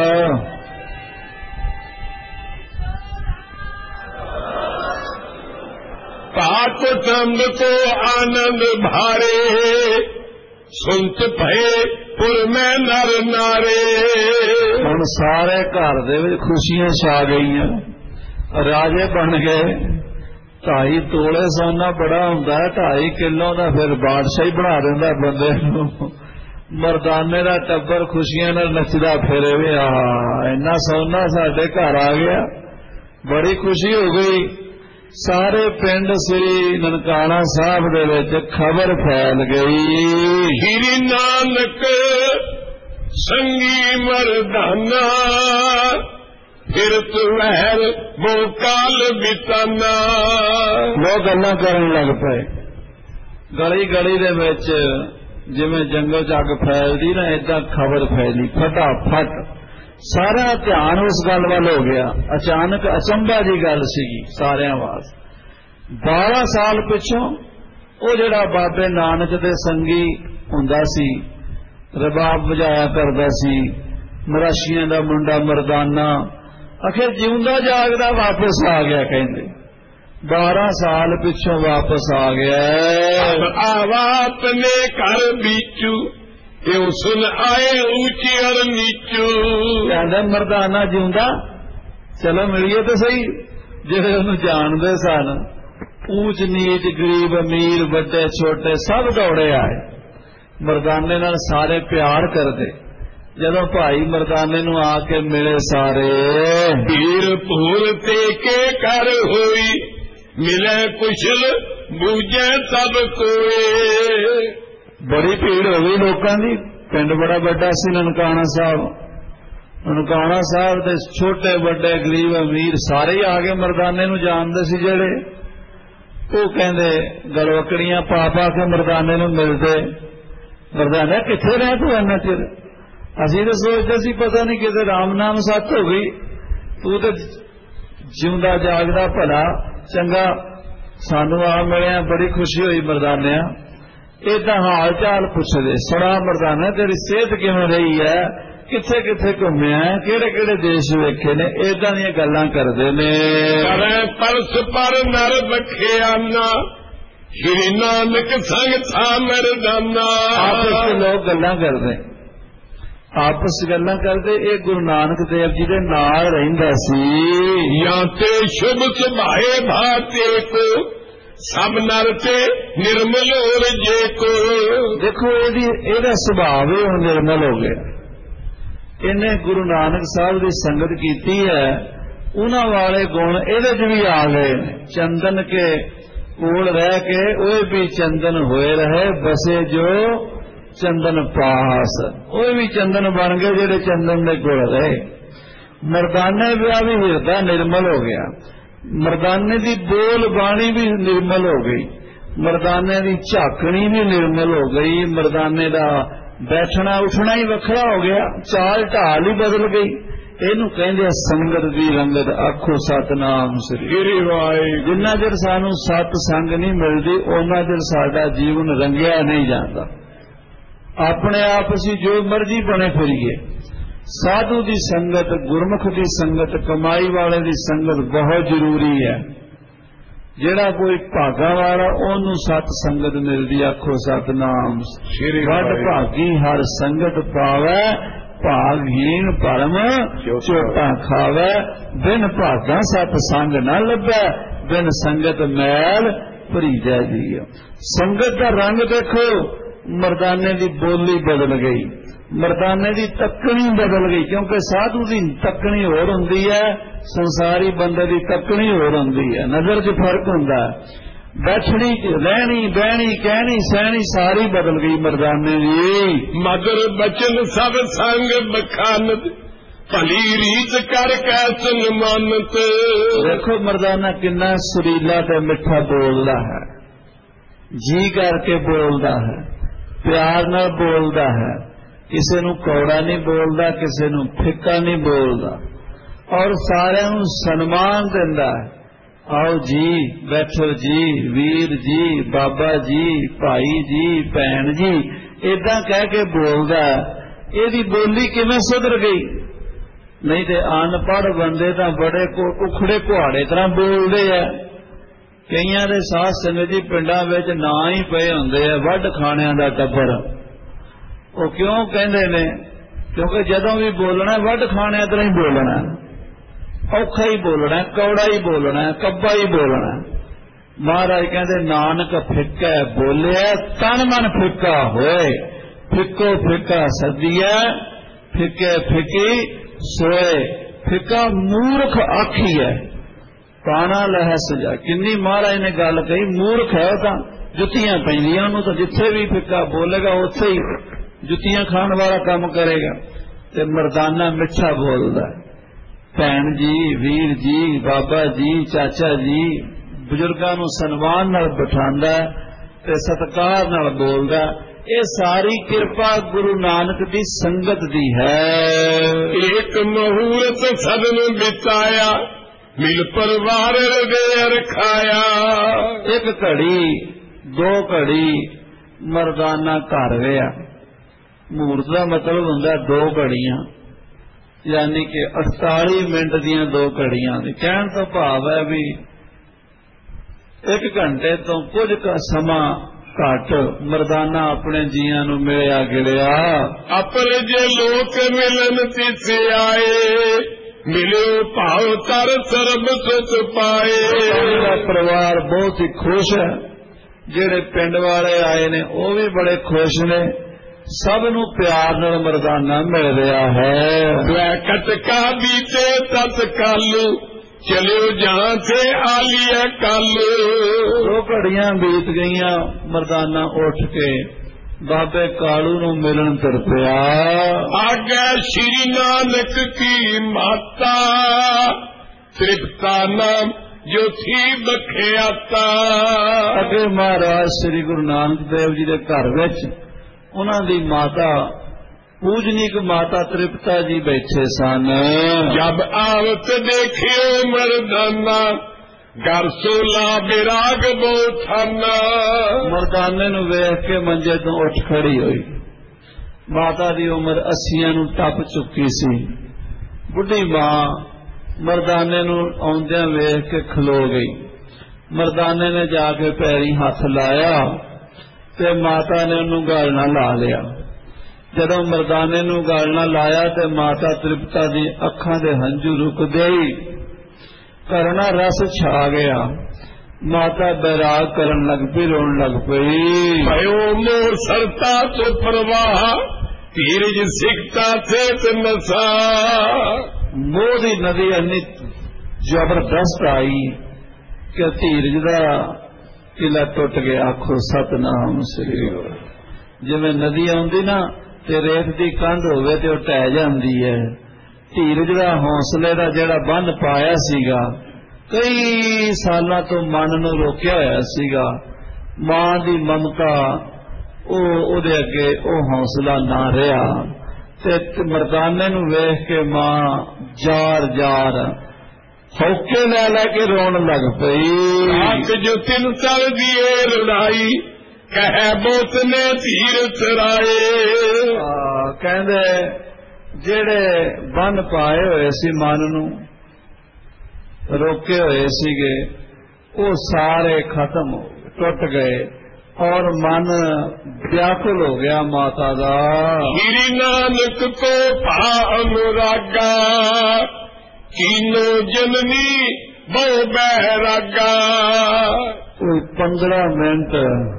पात चंद को आनंद भारे, सुनत भये पुर में नर नारे। ਹੁਣ ਸਾਰੇ ਘਰ ਦੇ ਵਿੱਚ ਖੁਸ਼ੀਆਂ ਛਾ ਗਈਆਂ, ਰਾਜੇ ਬਣ ਗਏ। 2.5 ਤੋਲੇ ਸੋਨਾ ਬੜਾ ਹੁੰਦਾ, 2.5 ਕਿਲੋ ਦਾ ਫਿਰ ਬਾਦਸ਼ਾਹੀ ਬਣਾ ਦਿੰਦਾ ਬੰਦੇ ਨੂੰ। ਮਰਦਾਨੇ ਦਾ ਟੱਬਰ ਖੁਸ਼ੀਆਂ ਨਾਲ ਨੱਚਦਾ ਫਿਰੇ ਵੀ, ਆਹ ਇੰਨਾ ਸੋਨਾ ਸਾਡੇ ਘਰ ਆ ਗਿਆ। ਬੜੀ ਖੁਸ਼ੀ ਹੋ ਗਈ। ਸਾਰੇ ਪਿੰਡ ਸ੍ਰੀ ਨਨਕਾਣਾ ਸਾਹਿਬ ਦੇ ਵਿੱਚ ਖਬਰ ਫੈਲ ਗਈ, ਸ਼੍ਰੀ ਨਾਨਕ ਸੰਗੀ ਮਰਦਾਨਾ, ਫਿਰਤ ਲਹਿਰ ਬੋ ਕਾਲ ਬਿਤਾਨਾ। ਲੋਕ ਗੱਲਾਂ ਕਰਨ ਲੱਗ ਪਏ। ਗਲੀ ਗਲੀ ਦੇ ਵਿੱਚ ਜਿਵੇਂ ਜੰਗਲ 'ਚ ਅੱਗ ਫੈਲਦੀ ਨਾ, ਏਦਾਂ ਖਬਰ ਫੈਲੀ ਫਟਾਫਟ। ਸਾਰਾ ਧਿਆਨ ਉਸ ਗੱਲ ਵੱਲ ਹੋ ਗਿਆ। ਅਚਾਨਕ ਅਚੰਭਾ ਦੀ ਗੱਲ ਸੀਗੀ ਸਾਰਿਆਂ ਵਾਸਤੇ। 12 ਸਾਲ ਪਿੱਛੋਂ ਉਹ ਜਿਹੜਾ ਬਾਬੇ ਨਾਨਕ ਦੇ ਸੰਗੀ ਹੁੰਦਾ ਸੀ, ਰਬਾਬ ਵਜਾਇਆ ਕਰਦਾ ਸੀ, ਮਰਾਸ਼ੀਆਂ ਦਾ ਮੁੰਡਾ ਮਰਦਾਨਾ, ਅਖੇ ਜਿਉਂਦਾ ਜਾਗਦਾ ਵਾਪਸ ਆ ਗਿਆ। ਕਹਿੰਦੇ 12 ਸਾਲ ਪਿੱਛੋਂ ਵਾਪਸ ਆ ਗਿਆ। ਆਵਾ ਆਪਣੇ ਘਰ ਬੀਚੂ, ਇਹ ਸੁਣ ਆਏ ਉੱਚੀ ਅਰ ਨੀਚੂ। ਕਹਿੰਦਾ ਮਰਦਾਨਾ ਜਿਉਂਦਾ, ਚਲੋ ਮਿਲੀਏ ਤਾਂ ਸਹੀ। ਜਿਹੜੇ ਉਹਨੂੰ ਜਾਣਦੇ ਸਨ, ਊਚ ਨੀਚ, ਗਰੀਬ ਅਮੀਰ, ਵੱਡੇ ਛੋਟੇ ਸਭ ਦੌੜੇ ਆਏ। ਮਰਦਾਨੇ ਨਾਲ ਸਾਰੇ ਪਿਆਰ ਕਰਦੇ। ਜਦੋਂ ਭਾਈ ਮਰਦਾਨੇ ਨੂੰ ਆ ਕੇ ਮਿਲੇ ਸਾਰੇ, ਪੀਰ ਭੂਲ ਤੇ ਕੇ ਕਰ ਹੋਈ, ਮਿਲੇ ਕੁਸ਼ਲ ਬੂਝੇ ਸਭ ਕੋਏ। ਬੜੀ ਭੀੜ ਹੋ ਗਈ ਲੋਕਾਂ ਦੀ। ਪਿੰਡ ਬੜਾ ਵੱਡਾ ਸੀ ਨਨਕਾਣਾ ਸਾਹਿਬ। ਨਨਕਾਣਾ ਸਾਹਿਬ ਦੇ ਛੋਟੇ ਵੱਡੇ ਗਰੀਬ ਅਮੀਰ ਸਾਰੇ ਆ ਗਏ। ਮਰਦਾਨੇ ਨੂੰ ਜਾਣਦੇ ਸੀ ਜਿਹੜੇ, ਉਹ ਕਹਿੰਦੇ ਗਲਵਕੜੀਆਂ ਪਾ ਪਾ ਕੇ ਮਰਦਾਨੇ ਨੂੰ ਮਿਲਦੇ। ਮਰਦਾਨਾ ਕਿੱਥੇ ਰਹਿ ਤੂੰ ਇੰਨਾ ਚਿਰ? ਅਸੀਂ ਤਾਂ ਸੋਚਦੇ ਸੀ ਪਤਾ ਨਹੀਂ ਕਿਤੇ ਰਾਮ ਨਾਮ ਸੱਚ ਹੋ ਗਈ, ਤੂੰ ਤਾਂ ਜਿਉਂਦਾ ਜਾਗਦਾ ਭਲਾ ਚੰਗਾ ਸਾਨੂੰ ਆ ਮਿਲਿਆ, ਬੜੀ ਖੁਸ਼ੀ ਹੋਈ। ਮਰਦਾਨਿਆਂ ਏਦਾਂ ਹਾਲ ਚਾਲ ਪੁੱਛਦੇ। ਸੁਣਾ ਮਰਦਾਨਾ ਤੇਰੀ ਸਿਹਤ ਕਿਵੇਂ ਰਹੀ ਹੈ, ਕਿੱਥੇ ਕਿੱਥੇ ਘੁੰਮਿਆ, ਕਿਹੜੇ ਕਿਹੜੇ ਦੇਸ਼ ਵੇਖੇ ਨੇ, ਏਦਾਂ ਦੀਆਂ ਗੱਲਾਂ ਕਰਦੇ ਨੇ। ਪਰਸ ਪਰ ਨਰ ਬਖਿਆਨਾ, ਸ਼੍ਰੀ ਨਾਨਕ ਸੰਗ ਥਾ ਮਰਦਾਨਾ। ਆਪਸ ਵਿੱਚ ਲੋਕ ਗੱਲਾਂ ਕਰਦੇ, ਆਪਸ ਗੱਲਾਂ ਕਰਦੇ। ਇਹ ਗੁਰੂ ਨਾਨਕ ਦੇਵ ਜੀ ਦੇ ਨਾਲ ਰਹਿੰਦਾ ਸੀ। ਜਾਂ ਤੇ ਸ਼ੁਭ ਸੁਭਾਏ ਭਾਤੇ ਕੋ, ਸਭ ਨਰ ਤੇ ਨਿਰਮਲ ਹੋ ਜੇ ਕੋ। ਦੇਖੋ ਇਹਦਾ ਸੁਭਾਅ ਵੀ ਹੁਣ ਨਿਰਮਲ ਹੋ ਗਿਆ। ਇਹਨੇ ਗੁਰੂ ਨਾਨਕ ਸਾਹਿਬ ਦੀ ਸੰਗਤ ਕੀਤੀ ਹੈ, ਉਹਨਾਂ ਵਾਲੇ ਗੁਣ ਇਹਦੇ 'ਚ ਵੀ ਆ ਗਏ। ਚੰਦਨ ਕੇ ਕੋਲ ਰਹਿ ਕੇ ਉਹ ਵੀ ਚੰਦਨ ਹੋਏ ਰਹੇ, ਬਸੇ ਜੋ ਚੰਦਨ ਪਾਸ। ਉਹ ਵੀ ਚੰਦਨ ਬਣ ਗਏ ਜਿਹੜੇ ਚੰਦਨ ਦੇ ਕੋਲ ਰਹੇ। ਮਰਦਾਨੇ ਵਿਆਹ ਵੀ ਹਿਰਦਾ ਨਿਰਮਲ ਹੋ ਗਿਆ, ਮਰਦਾਨੇ ਦੀ ਬੋਲ ਬਾਣੀ ਵੀ ਨਿਰਮਲ ਹੋ ਗਈ, ਮਰਦਾਨੇ ਦੀ ਝਾਕਣੀ ਵੀ ਨਿਰਮਲ ਹੋ ਗਈ, ਮਰਦਾਨੇ ਦਾ ਬੈਠਣਾ ਉੱਠਣਾ ਹੀ ਵੱਖਰਾ ਹੋ ਗਿਆ, ਚਾਲ ਢਾਲ ਹੀ ਬਦਲ ਗਈ। ਇਹਨੂੰ ਕਹਿੰਦੇ ਸੰਗਤ ਦੀ ਰੰਗਤ। ਆਖੋ ਸਤਨਾਮ ਸ੍ਰੀ ਵਾਹਿਗੁਰੂ। ਜਿੰਨਾ ਚਿਰ ਸਾਨੂੰ ਸਤ ਸੰਗ ਨਹੀਂ ਮਿਲਦੀ ਉਹਨਾਂ ਚਿਰ ਸਾਡਾ ਜੀਵਨ ਰੰਗਿਆ ਨਹੀਂ ਜਾਂਦਾ। ਆਪਣੇ ਆਪ ਅਸੀਂ ਜੋ ਮਰਜ਼ੀ ਬਣੇ ਫਿਰੀਏ, ਸਾਧੂ ਦੀ ਸੰਗਤ, ਗੁਰਮੁਖ ਦੀ ਸੰਗਤ, ਕਮਾਈ ਵਾਲੇ ਦੀ ਸੰਗਤ ਬਹੁਤ ਜ਼ਰੂਰੀ ਹੈ। ਜਿਹੜਾ ਕੋਈ ਭਾਗਾ ਵਾਲਾ ਉਹਨੂੰ ਸਤ ਸੰਗਤ ਮਿਲਦੀ। ਆਖੋ ਸਤਨਾਮ ਸ੍ਰੀ ਵੱਡ ਭਾਗੀ ਹਰ ਸੰਗਤ ਪਾਵੈ, ਭਾਗਹੀਣ ਭਰਮ ਚੋਟਾਂ ਖਾਵੈ, ਬਿਨ ਭਾਗਾ ਸਤ ਸੰਗ ਨਾ ਲੱਭੈ, ਬਿਨ ਸੰਗਤ ਮੈਲ ਭਰੀਜੈ ਜੀਉ। ਸੰਗਤ ਦਾ ਰੰਗ ਦੇਖੋ, ਮਰਦਾਨੇ ਦੀ ਬੋਲੀ ਬਦਲ ਗਈ, ਮਰਦਾਨੇ ਦੀ ਤੱਕਣੀ ਬਦਲ ਗਈ, ਕਿਉਂਕਿ ਸਾਧੂ ਦੀ ਤੱਕਣੀ ਹੋਰ ਹੁੰਦੀ ਹੈ, ਸੰਸਾਰੀ ਬੰਦੇ ਦੀ ਤੱਕਣੀ ਹੋਰ ਹੁੰਦੀ ਹੈ, ਨਜ਼ਰ 'ਚ ਫਰਕ ਹੁੰਦਾ ਹੈ। ਬੈਠਣੀ ਰਹਿਣੀ ਬਹਿਣੀ ਕਹਿਣੀ ਸਹਿਣੀ ਸਾਰੀ ਬਦਲ ਗਈ ਮਰਦਾਨੇ ਦੀ। ਮਦਰ ਬਚਨ ਸਭ ਸੰਗ ਬਖਾਨਤ, ਭਲੀ ਰੀਤ ਕਰ ਕੈ ਸਨਮਾਨਤ। ਦੇਖੋ ਮਰਦਾਨਾ ਕਿੰਨਾ ਸੁਰੀਲਾ ਤੇ ਮਿੱਠਾ ਬੋਲਦਾ ਹੈ, ਜੀ ਕਰਕੇ ਬੋਲਦਾ ਹੈ, ਪਿਆਰ ਨਾਲ ਬੋਲਦਾ ਹੈ, ਕਿਸੇ ਨੂੰ ਕੌੜਾ ਨਹੀਂ ਬੋਲਦਾ, ਕਿਸੇ ਨੂੰ ਫਿੱਕਾ ਨਹੀਂ ਬੋਲਦਾ, ਔਰ ਸਾਰਿਆਂ ਨੂੰ ਸਨਮਾਨ ਦਿੰਦਾ ਹੈ। ਆਓ ਜੀ, ਬੈਠੋ ਜੀ, ਵੀਰ ਜੀ, ਬਾਬਾ ਜੀ, ਭਾਈ ਜੀ, ਭੈਣ ਜੀ, ਏਦਾਂ ਕਹਿ ਕੇ ਬੋਲਦਾ। ਇਹਦੀ ਬੋਲੀ ਕਿਵੇਂ ਸੁਧਰ ਗਈ? ਨਹੀਂ ਤੇ ਅਨਪੜ੍ਹ ਬੰਦੇ ਤਾਂ ਬੜੇ ਉਖੜੇ ਕੁਹਾੜੇ ਤਰ੍ਹਾਂ ਬੋਲਦੇ ਆ। ਕਈਆਂ ਦੇ ਸਾਧ ਸੰਗਤ ਜੀ ਪਿੰਡਾਂ ਵਿੱਚ ਨਾਂ ਹੀ ਪਏ ਹੁੰਦੇ ਆ ਵੱਢ ਖਾਣਿਆਂ ਦਾ ਟੱਬਰ। ਉਹ ਕਿਉਂ ਕਹਿੰਦੇ ਨੇ? ਕਿਉਂਕਿ ਜਦੋਂ ਵੀ ਬੋਲਣਾ ਵੱਢ ਖਾਣਿਆਂ ਤਰ੍ਹਾਂ ਹੀ ਬੋਲਣਾ, ਔਖਾ ਹੀ ਬੋਲਣਾ, ਕੌੜਾ ਹੀ ਬੋਲਣਾ, ਕੱਬਾ ਹੀ ਬੋਲਣਾ। ਮਹਾਰਾਜ ਕਹਿੰਦੇ ਨਾਨਕ ਫਿੱਕਾ ਬੋਲਿਆ ਤਨ ਮਨ ਫਿੱਕਾ ਹੋਏ, ਫਿੱਕੋ ਫਿੱਕਾ ਸਦੀਆ, ਫਿੱਕੇ ਫਿੱਕੀ ਸੋਏ, ਫਿੱਕਾ ਮੂਰਖ ਆਖੀਐ ਪਾਣਾ ਲਹਿ ਸਜਾ। ਕਿੰਨੀ ਮਹਾਰਾਜ ਨੇ ਗੱਲ ਕਹੀ, ਮੂਰਖ ਹੈ ਉਹ ਤਾਂ ਜੁੱਤੀਆਂ ਪੈਂਦੀਆਂ ਉਹਨੂੰ, ਤਾਂ ਜਿੱਥੇ ਵੀ ਫਿੱਕਾ ਬੋਲੇਗਾ ਉੱਥੇ ਹੀ ਜੁੱਤੀਆਂ ਖਾਣ ਵਾਲਾ ਕੰਮ ਕਰੇਗਾ। ਤੇ ਮਰਦਾਨਾ ਮਿੱਠਾ ਬੋਲਦਾ, ਭੈਣ ਜੀ, ਵੀਰ ਜੀ, ਬਾਬਾ ਜੀ, ਚਾਚਾ ਜੀ, ਬਜ਼ੁਰਗਾਂ ਨੂੰ ਸਨਮਾਨ ਨਾਲ ਬਿਠਾਉਂਦਾ ਤੇ ਸਤਿਕਾਰ ਨਾਲ ਬੋਲਦਾ। ਇਹ ਸਾਰੀ ਕਿਰਪਾ ਗੁਰੂ ਨਾਨਕ ਦੀ ਸੰਗਤ ਦੀ ਹੈ। ਇੱਕ ਮਹੂਰਤ ਸਦਨ ਬਿਤਾਇਆ, ਮਿਲ ਪਰਿਵਾਰ ਦੇ ਰਖਾਇਆ। ਇੱਕ ਘੜੀ ਦੋ ਘੜੀ ਮਰਦਾਨਾ ਘਰ ਰਿਹਾ। ਮਹੂਰਤ ਦਾ ਮਤਲਬ ਹੁੰਦਾ ਦੋ ਘੜੀਆਂ, ਯਾਨੀ ਕਿ 48 ਮਿੰਟ ਦੀਆਂ ਦੋ ਘੜੀਆਂ। ਦੇ ਕਹਿਣ ਤੋਂ ਭਾਵ ਹੈ ਵੀ 1 ਘੰਟੇ ਤੋਂ ਕੁਝ ਕੁ ਸਮਾਂ ਘੱਟ ਮਰਦਾਨਾ ਆਪਣੇ ਜੀਆਂ ਨੂੰ ਮਿਲਿਆ ਗਿਲਿਆ। ਆਪਣੇ ਜੇ ਲੋਕ ਮਿਲਨ ਤਿਥੇ ਆਏ, ਮਿਲਿਓ ਭਾਵ ਤਰ ਸਰਬ ਸੁਖ ਪਾਏ। ਉਹਦਾ ਪਰਿਵਾਰ ਬਹੁਤ ਹੀ ਖੁਸ਼ ਹੈ, ਜਿਹੜੇ ਪਿੰਡ ਵਾਲੇ ਆਏ ਨੇ ਉਹ ਵੀ ਬੜੇ ਖੁਸ਼ ਨੇ, ਸਭ ਨੂੰ ਪਿਆਰ ਨਾਲ ਮਰਦਾਨਾ ਮਿਲ ਰਿਹਾ ਹੈ। ਕਟਕਾ ਬੀਤੇ ਤਤ ਕਾਲੂ, ਚਲਿਓ ਜਾਂ ਸੇ ਆਲੀਆ ਕੱਲ। 2 ਘੜੀਆਂ ਬੀਤ ਗਈਆਂ, ਮਰਦਾਨਾ ਉੱਠ ਕੇ ਬਾਬੇ ਕਾਲੂ ਨੂੰ ਮਿਲਣ ਤੁਰ ਪਿਆ। ਆਗੇ ਸ਼੍ਰੀ ਨਾਨਕ ਕੀ ਮਾਤਾ, ਤ੍ਰਿਪਤਾ ਨਾਮ ਜੋ ਥੀ ਬਖਿਆਤਾ। ਅੱਗੇ ਮਹਾਰਾਜ ਸ੍ਰੀ ਗੁਰੂ ਨਾਨਕ ਦੇਵ ਜੀ ਦੇ ਘਰ ਵਿੱਚ ਉਹਨਾਂ ਦੀ ਮਾਤਾ, ਪੂਜਨੀਕ ਮਾਤਾ ਤ੍ਰਿਪਤਾ ਜੀ ਬੈਠੇ ਸਨ। ਜਬ ਆਵਤ ਦੇਖਿਓ ਮਰਦਾਨਾ, ਘਰ ਸੋਲਾ ਬਿਰਾਗ ਬੋਥਾਨਾ। ਮਰਦਾਨੇ ਨੂੰ ਵੇਖ ਕੇ ਮੰਜੇ ਤੋਂ ਉੱਠ ਖੜੀ ਹੋਈ। ਮਾਤਾ ਦੀ ਉਮਰ 80 ਨੂੰ ਟੱਪ ਚੁੱਕੀ ਸੀ। ਬੁੱਢੀ ਮਾਂ ਮਰਦਾਨੇ ਨੂੰ ਆਉਂਦਿਆਂ ਵੇਖ ਕੇ ਖਲੋ ਗਈ। ਮਰਦਾਨੇ ਨੇ ਜਾ ਕੇ ਪੈਰੀਂ ਹੱਥ ਲਾਇਆ ਤੇ ਮਾਤਾ ਨੇ ਉਹਨੂੰ ਗਲ ਨਾਲ ਲਾ ਲਿਆ। ਜਦੋਂ ਮਰਦਾਨੇ ਨੂੰ ਗਲ ਨਾਲ ਲਾਇਆ ਤੇ ਮਾਤਾ ਤ੍ਰਿਪਤਾ ਦੀ ਅੱਖਾਂ ਦੇ ਹੰਝੂ ਰੁਕ ਗਈ, ਕਰਨਾ ਰਸ ਛਾ ਗਿਆ। ਮਾਤਾ ਬੈਰਾਗ ਕਰਨ ਲੱਗ ਪਈ, ਰੋਣ ਲੱਗ ਪਈ। ਭਇਓ ਮੋਰ ਸਰਤਾ ਤੋਂ ਪਰਵਾਹ, ਧੀਰਜ ਸਿੱਖਤਾ ਥੇ ਨਸਾ। ਮੋਹ ਦੀ ਨਦੀ ਇੰਨੀ ਜ਼ਬਰਦਸਤ ਆਈ ਕਿ ਧੀਰਜ ਦਾ ਕਿਲਾ ਟੁੱਟ ਗਿਆ। ਆਖੋ ਸਤਨਾਮ ਸ੍ਰੀ ਗੁਰੂ। ਜਿਵੇਂ ਨਦੀ ਆਉਂਦੀ ਨਾ ਤੇ ਰੇਤ ਦੀ ਕੰਧ ਹੋਵੇ ਤੇ ਉਹ ਢਹਿ ਜਾਂਦੀ ਹੈ, ਧੀਰਜ ਦਾ ਹੌਸਲੇ ਦਾ ਜਿਹੜਾ ਬੰਨ ਪਾਇਆ ਸੀਗਾ, ਕਈ ਸਾਲਾਂ ਤੋਂ ਮਨ ਨੂੰ ਰੋਕਿਆ ਹੋਇਆ ਸੀਗਾ, ਮਾਂ ਦੀ ਮਮਤਾ ਉਹਦੇ ਅੱਗੇ ਉਹ ਹੌਸਲਾ ਨਾ ਰਿਹਾ, ਤੇ ਮਰਦਾਨੇ ਨੂੰ ਵੇਖ ਕੇ ਮਾਂ ਜਾਰ ਜਾਰ ਹੌਕੇ ਲੈ ਲੈ ਕੇ ਰੋਣ ਲੱਗ ਪਈ। ਆਖ ਜੋ 3 ਸਾਲ ਦੀ ਇਹ ਲੜਾਈ ਕਹਿ ਬੋਤ ਨੇ ਧੀਰ ਚਰਾਏ। ਕਹਿੰਦੇ ਜਿਹੜੇ ਬੰਨ ਪਾਏ ਹੋਏ ਸੀ ਮਨ ਨੂੰ, ਰੋਕੇ ਹੋਏ ਸੀਗੇ, ਉਹ ਸਾਰੇ ਖਤਮ ਹੋ ਗਏ, ਟੁੱਟ ਗਏ, ਔਰ ਮਨ ਵਿਆਕੁਲ ਹੋ ਗਿਆ ਮਾਤਾ ਦਾ। ਸ੍ਰੀ ਨਾਨਕ ਕੋ ਭਾ ਅਨੁਰਾਗਾ ਕੀਨੋ ਜਨਨੀ ਬਹੁ ਬਹਿਰਾਗਾ। ਕੋਈ 15 ਮਿੰਟ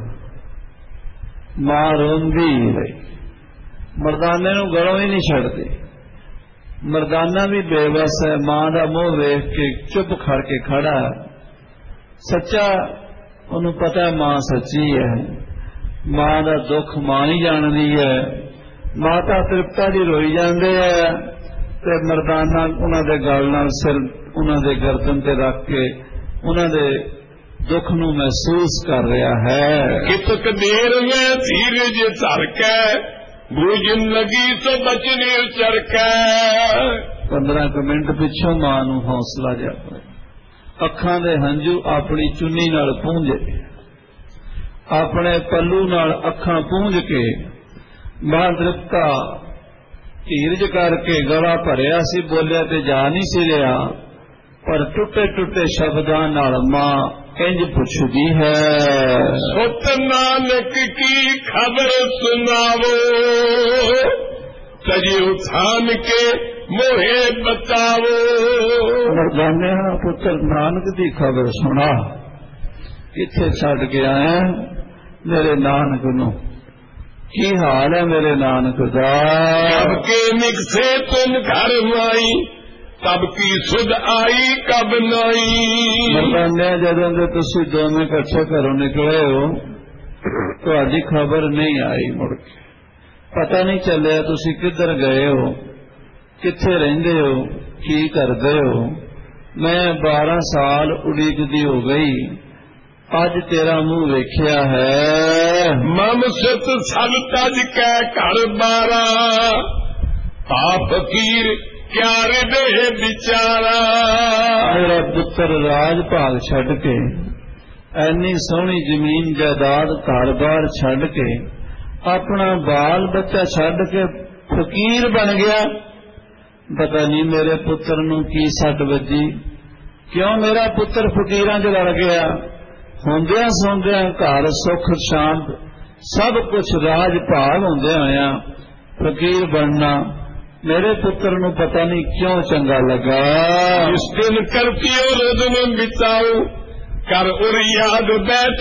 ਮਾਂ ਰੋਂਦੀ ਰਹੀ, ਮਰਦਾਨੇ ਨੂੰ ਗਲੋਂ ਹੀ ਨਹੀਂ ਛੱਡਦੀ। ਮਰਦਾਨਾ ਵੀ ਬੇਵਸ ਹੈ, ਮਾਂ ਦਾ ਮੂੰਹ ਵੇਖ ਕੇ ਚੁੱਪ ਖੜ ਕੇ ਖੜਾ। ਸੱਚਾ ਉਹਨੂੰ ਪਤਾ ਮਾਂ ਸੱਚੀ ਹੈ, ਮਾਂ ਦਾ ਦੁੱਖ ਮਾਂ ਹੀ ਜਾਣਦੀ ਹੈ। ਮਾਤਾ ਤ੍ਰਿਪਤਾ ਜੀ ਰੋਈ ਜਾਂਦੇ ਹੈ ਤੇ ਮਰਦਾਨਾ ਉਹਨਾਂ ਦੇ ਗਲ ਨਾਲ ਸਿਰ ਉਹਨਾਂ ਦੇ ਗਰਦਨ ਤੇ ਰੱਖ ਕੇ ਉਹਨਾਂ ਦੇ ਦੁੱਖ ਨੂੰ ਮਹਿਸੂਸ ਕਰ ਰਿਹਾ ਹੈ। ਕਿਤਕ ਦੇਰ ਮੈਂ ਧੀਰਜ ਧਰ ਕੇ ਬੂਝਨ ਲਗੀ ਸੋ ਬਚਨੇ ਚਰਕੈ। 15 ਮਿੰਟ ਪਿੱਛੋਂ ਮਾਂ ਨੂੰ ਹੌਸਲਾ ਜਾਪਦਾ, ਅੱਖਾਂ ਦੇ ਹੰਝੂ ਆਪਣੀ ਚੁੰਨੀ ਨਾਲ ਪੂੰਝੇ, ਆਪਣੇ ਪੱਲੂ ਨਾਲ ਅੱਖਾਂ ਪੂੰਝ ਕੇ ਮਾਂ ਤ੍ਰਿਪਤਾ ਧੀਰਜ ਕਰਕੇ ਗਲਾ ਭਰਿਆ ਸੀ, ਬੋਲਿਆ ਤੇ ਜਾ ਨਹੀਂ ਸੀ ਰਿਹਾ, ਪਰ ਟੁੱਟੇ ਟੁੱਟੇ ਸ਼ਬਦਾਂ ਨਾਲ ਮਾਂ ਇੰਜ ਪੁੱਛਦੀ ਹੈ, ਸੁਤ ਨਾਨਕ ਕੀ ਖਬਰ ਸੁਣਾਵੋ ਤਜੀ ਉਠਾਨ ਕੇ ਮੋਹੇ ਬਤਾਵੋ। ਮਰਦਾਨੇ ਪੁੱਤਰ ਨਾਨਕ ਦੀ ਖਬਰ ਸੁਣਾ, ਕਿੱਥੇ ਛੱਡ ਕੇ ਆਇਆ ਮੇਰੇ ਨਾਨਕ ਨੂੰ, ਕੀ ਹਾਲ ਹੈ ਮੇਰੇ ਨਾਨਕ ਦਾ। ਕਬ ਕੇ ਨਿਕਸੇ ਤੁਮ ਘਰ ਮਾਈ ਤਬ ਕੀ ਸੁਧ ਆਈ ਕਬ ਨਾਈ। ਮਰਦਾਨੇ ਜਦੋਂ ਦੇ ਤੁਸੀਂ ਦੋਵੇਂ ਇਕੱਠੇ ਘਰੋਂ ਨਿਕਲੇ ਹੋ, ਤੁਹਾਡੀ ਖਬਰ ਨਹੀਂ ਆਈ, ਮੁੜ ਕੇ ਪਤਾ ਨਹੀਂ ਚੱਲਿਆ ਤੁਸੀਂ ਕਿੱਧਰ ਗਏ ਹੋ, ਕਿੱਥੇ ਰਹਿੰਦੇ ਹੋ, ਕੀ ਕਰਦੇ ਹੋ। ਮੈਂ 12 ਸਾਲ ਉਡੀਕਦੀ ਹੋ ਗਈ, ਅੱਜ ਤੇਰਾ ਮੂੰਹ ਵੇਖਿਆ ਹੈ। ਮਮ ਸਤ ਸਭ ਤਜ ਕੈ ਘਰ ਬਾਰਾ ਆ ਫਕੀਰ ਕਿਆ ਰੇ ਵਿਚਾਰਾ। ਮੇਰਾ ਪੁੱਤਰ ਰਾਜ ਭਾਗ ਛੱਡ ਕੇ, ਐਨੀ ਸੋਹਣੀ ਜ਼ਮੀਨ ਜਾਇਦਾਦ ਘਰ-ਬਾਰ ਛੱਡ ਕੇ, ਆਪਣਾ ਬਾਲ ਬੱਚਾ ਛੱਡ ਕੇ ਫਕੀਰ ਬਣ ਗਿਆ। ਪਤਾ ਨਹੀਂ ਮੇਰੇ ਪੁੱਤਰ ਨੂੰ ਕੀ ਸੱਟ ਵੱਜੀ, ਕਿਉਂ ਮੇਰਾ ਪੁੱਤਰ ਫਕੀਰਾਂ 'ਚ ਲੜ ਗਿਆ। ਹੁੰਦਿਆਂ ਸੌਂਦਿਆਂ ਘਰ ਸੁੱਖ ਸ਼ਾਂਤ ਸਭ ਕੁਝ ਰਾਜ ਭਾਗ ਹੁੰਦਿਆਂ ਹੋਇਆਂ ਫਕੀਰ ਬਣਨਾ ਮੇਰੇ ਪੁੱਤਰ ਨੂੰ ਪਤਾ ਨਹੀਂ ਕਿਉਂ ਚੰਗਾ ਲੱਗਾ। ਇਸ ਦਿਨ ਕਰਤੀਓ ਰਦਨ ਬਿਤਾਉ ਕਰ ਉਰ ਯਾਦ ਬੈਠ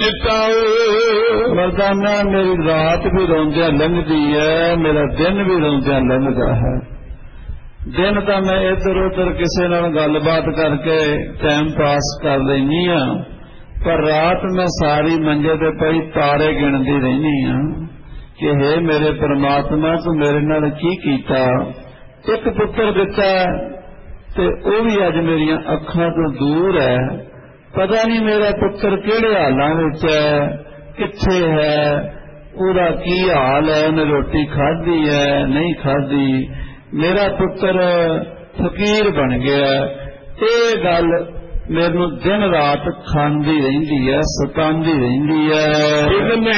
ਪਛਤਾਉ। ਮਰਦਾਨਾ ਮੇਰੀ ਰਾਤ ਵੀ ਰੋਂਦਿਆਂ ਲੰਘਦੀ ਹੈ, ਮੇਰਾ ਦਿਨ ਵੀ ਰੋਂਦਿਆਂ ਲੰਘਦਾ ਹੈ। ਦਿਨ ਤਾਂ ਮੈਂ ਇੱਧਰ ਉੱਧਰ ਕਿਸੇ ਨਾਲ ਗੱਲਬਾਤ ਕਰਕੇ ਟਾਈਮ ਪਾਸ ਕਰ ਲੈਂਦੀ ਹਾਂ, ਪਰ ਰਾਤ ਮੈਂ ਸਾਰੀ ਮੰਜੇ ਤੇ ਪਈ ਤਾਰੇ ਗਿਣਦੀ ਰਹਿੰਦੀ ਹਾਂ ਕਿ ਹੇ ਮੇਰੇ ਪਰਮਾਤਮਾ ਤੂੰ ਮੇਰੇ ਨਾਲ ਕੀ ਕੀਤਾ। ਇੱਕ ਪੁੱਤਰ ਦਿੱਤਾ ਤੇ ਉਹ ਵੀ ਅੱਜ ਮੇਰੀਆਂ ਅੱਖਾਂ ਤੋਂ ਦੂਰ ਹੈ। ਪਤਾ ਨਹੀਂ ਮੇਰਾ ਪੁੱਤਰ ਕਿਹੜੇ ਹਾਲਾਂ ਵਿੱਚ ਹੈ, ਕਿੱਥੇ ਹੈ, ਉਹਦਾ ਕੀ ਹਾਲ ਹੈ, ਉਹਨੇ ਰੋਟੀ ਖਾਧੀ ਹੈ ਨਹੀਂ ਖਾਧੀ। ਮੇਰਾ ਪੁੱਤਰ ਫਕੀਰ ਬਣ ਗਿਆ। ਇਹ ਗੱਲ ਮੈਨੂੰ ਦਿਨ ਰਾਤ ਖਾਂਦੀ ਰਹਿੰਦੀ ਹੈ, ਸਤਾਉਂਦੀ ਰਹਿੰਦੀ ਹੈ। ਬਿਦਨੇ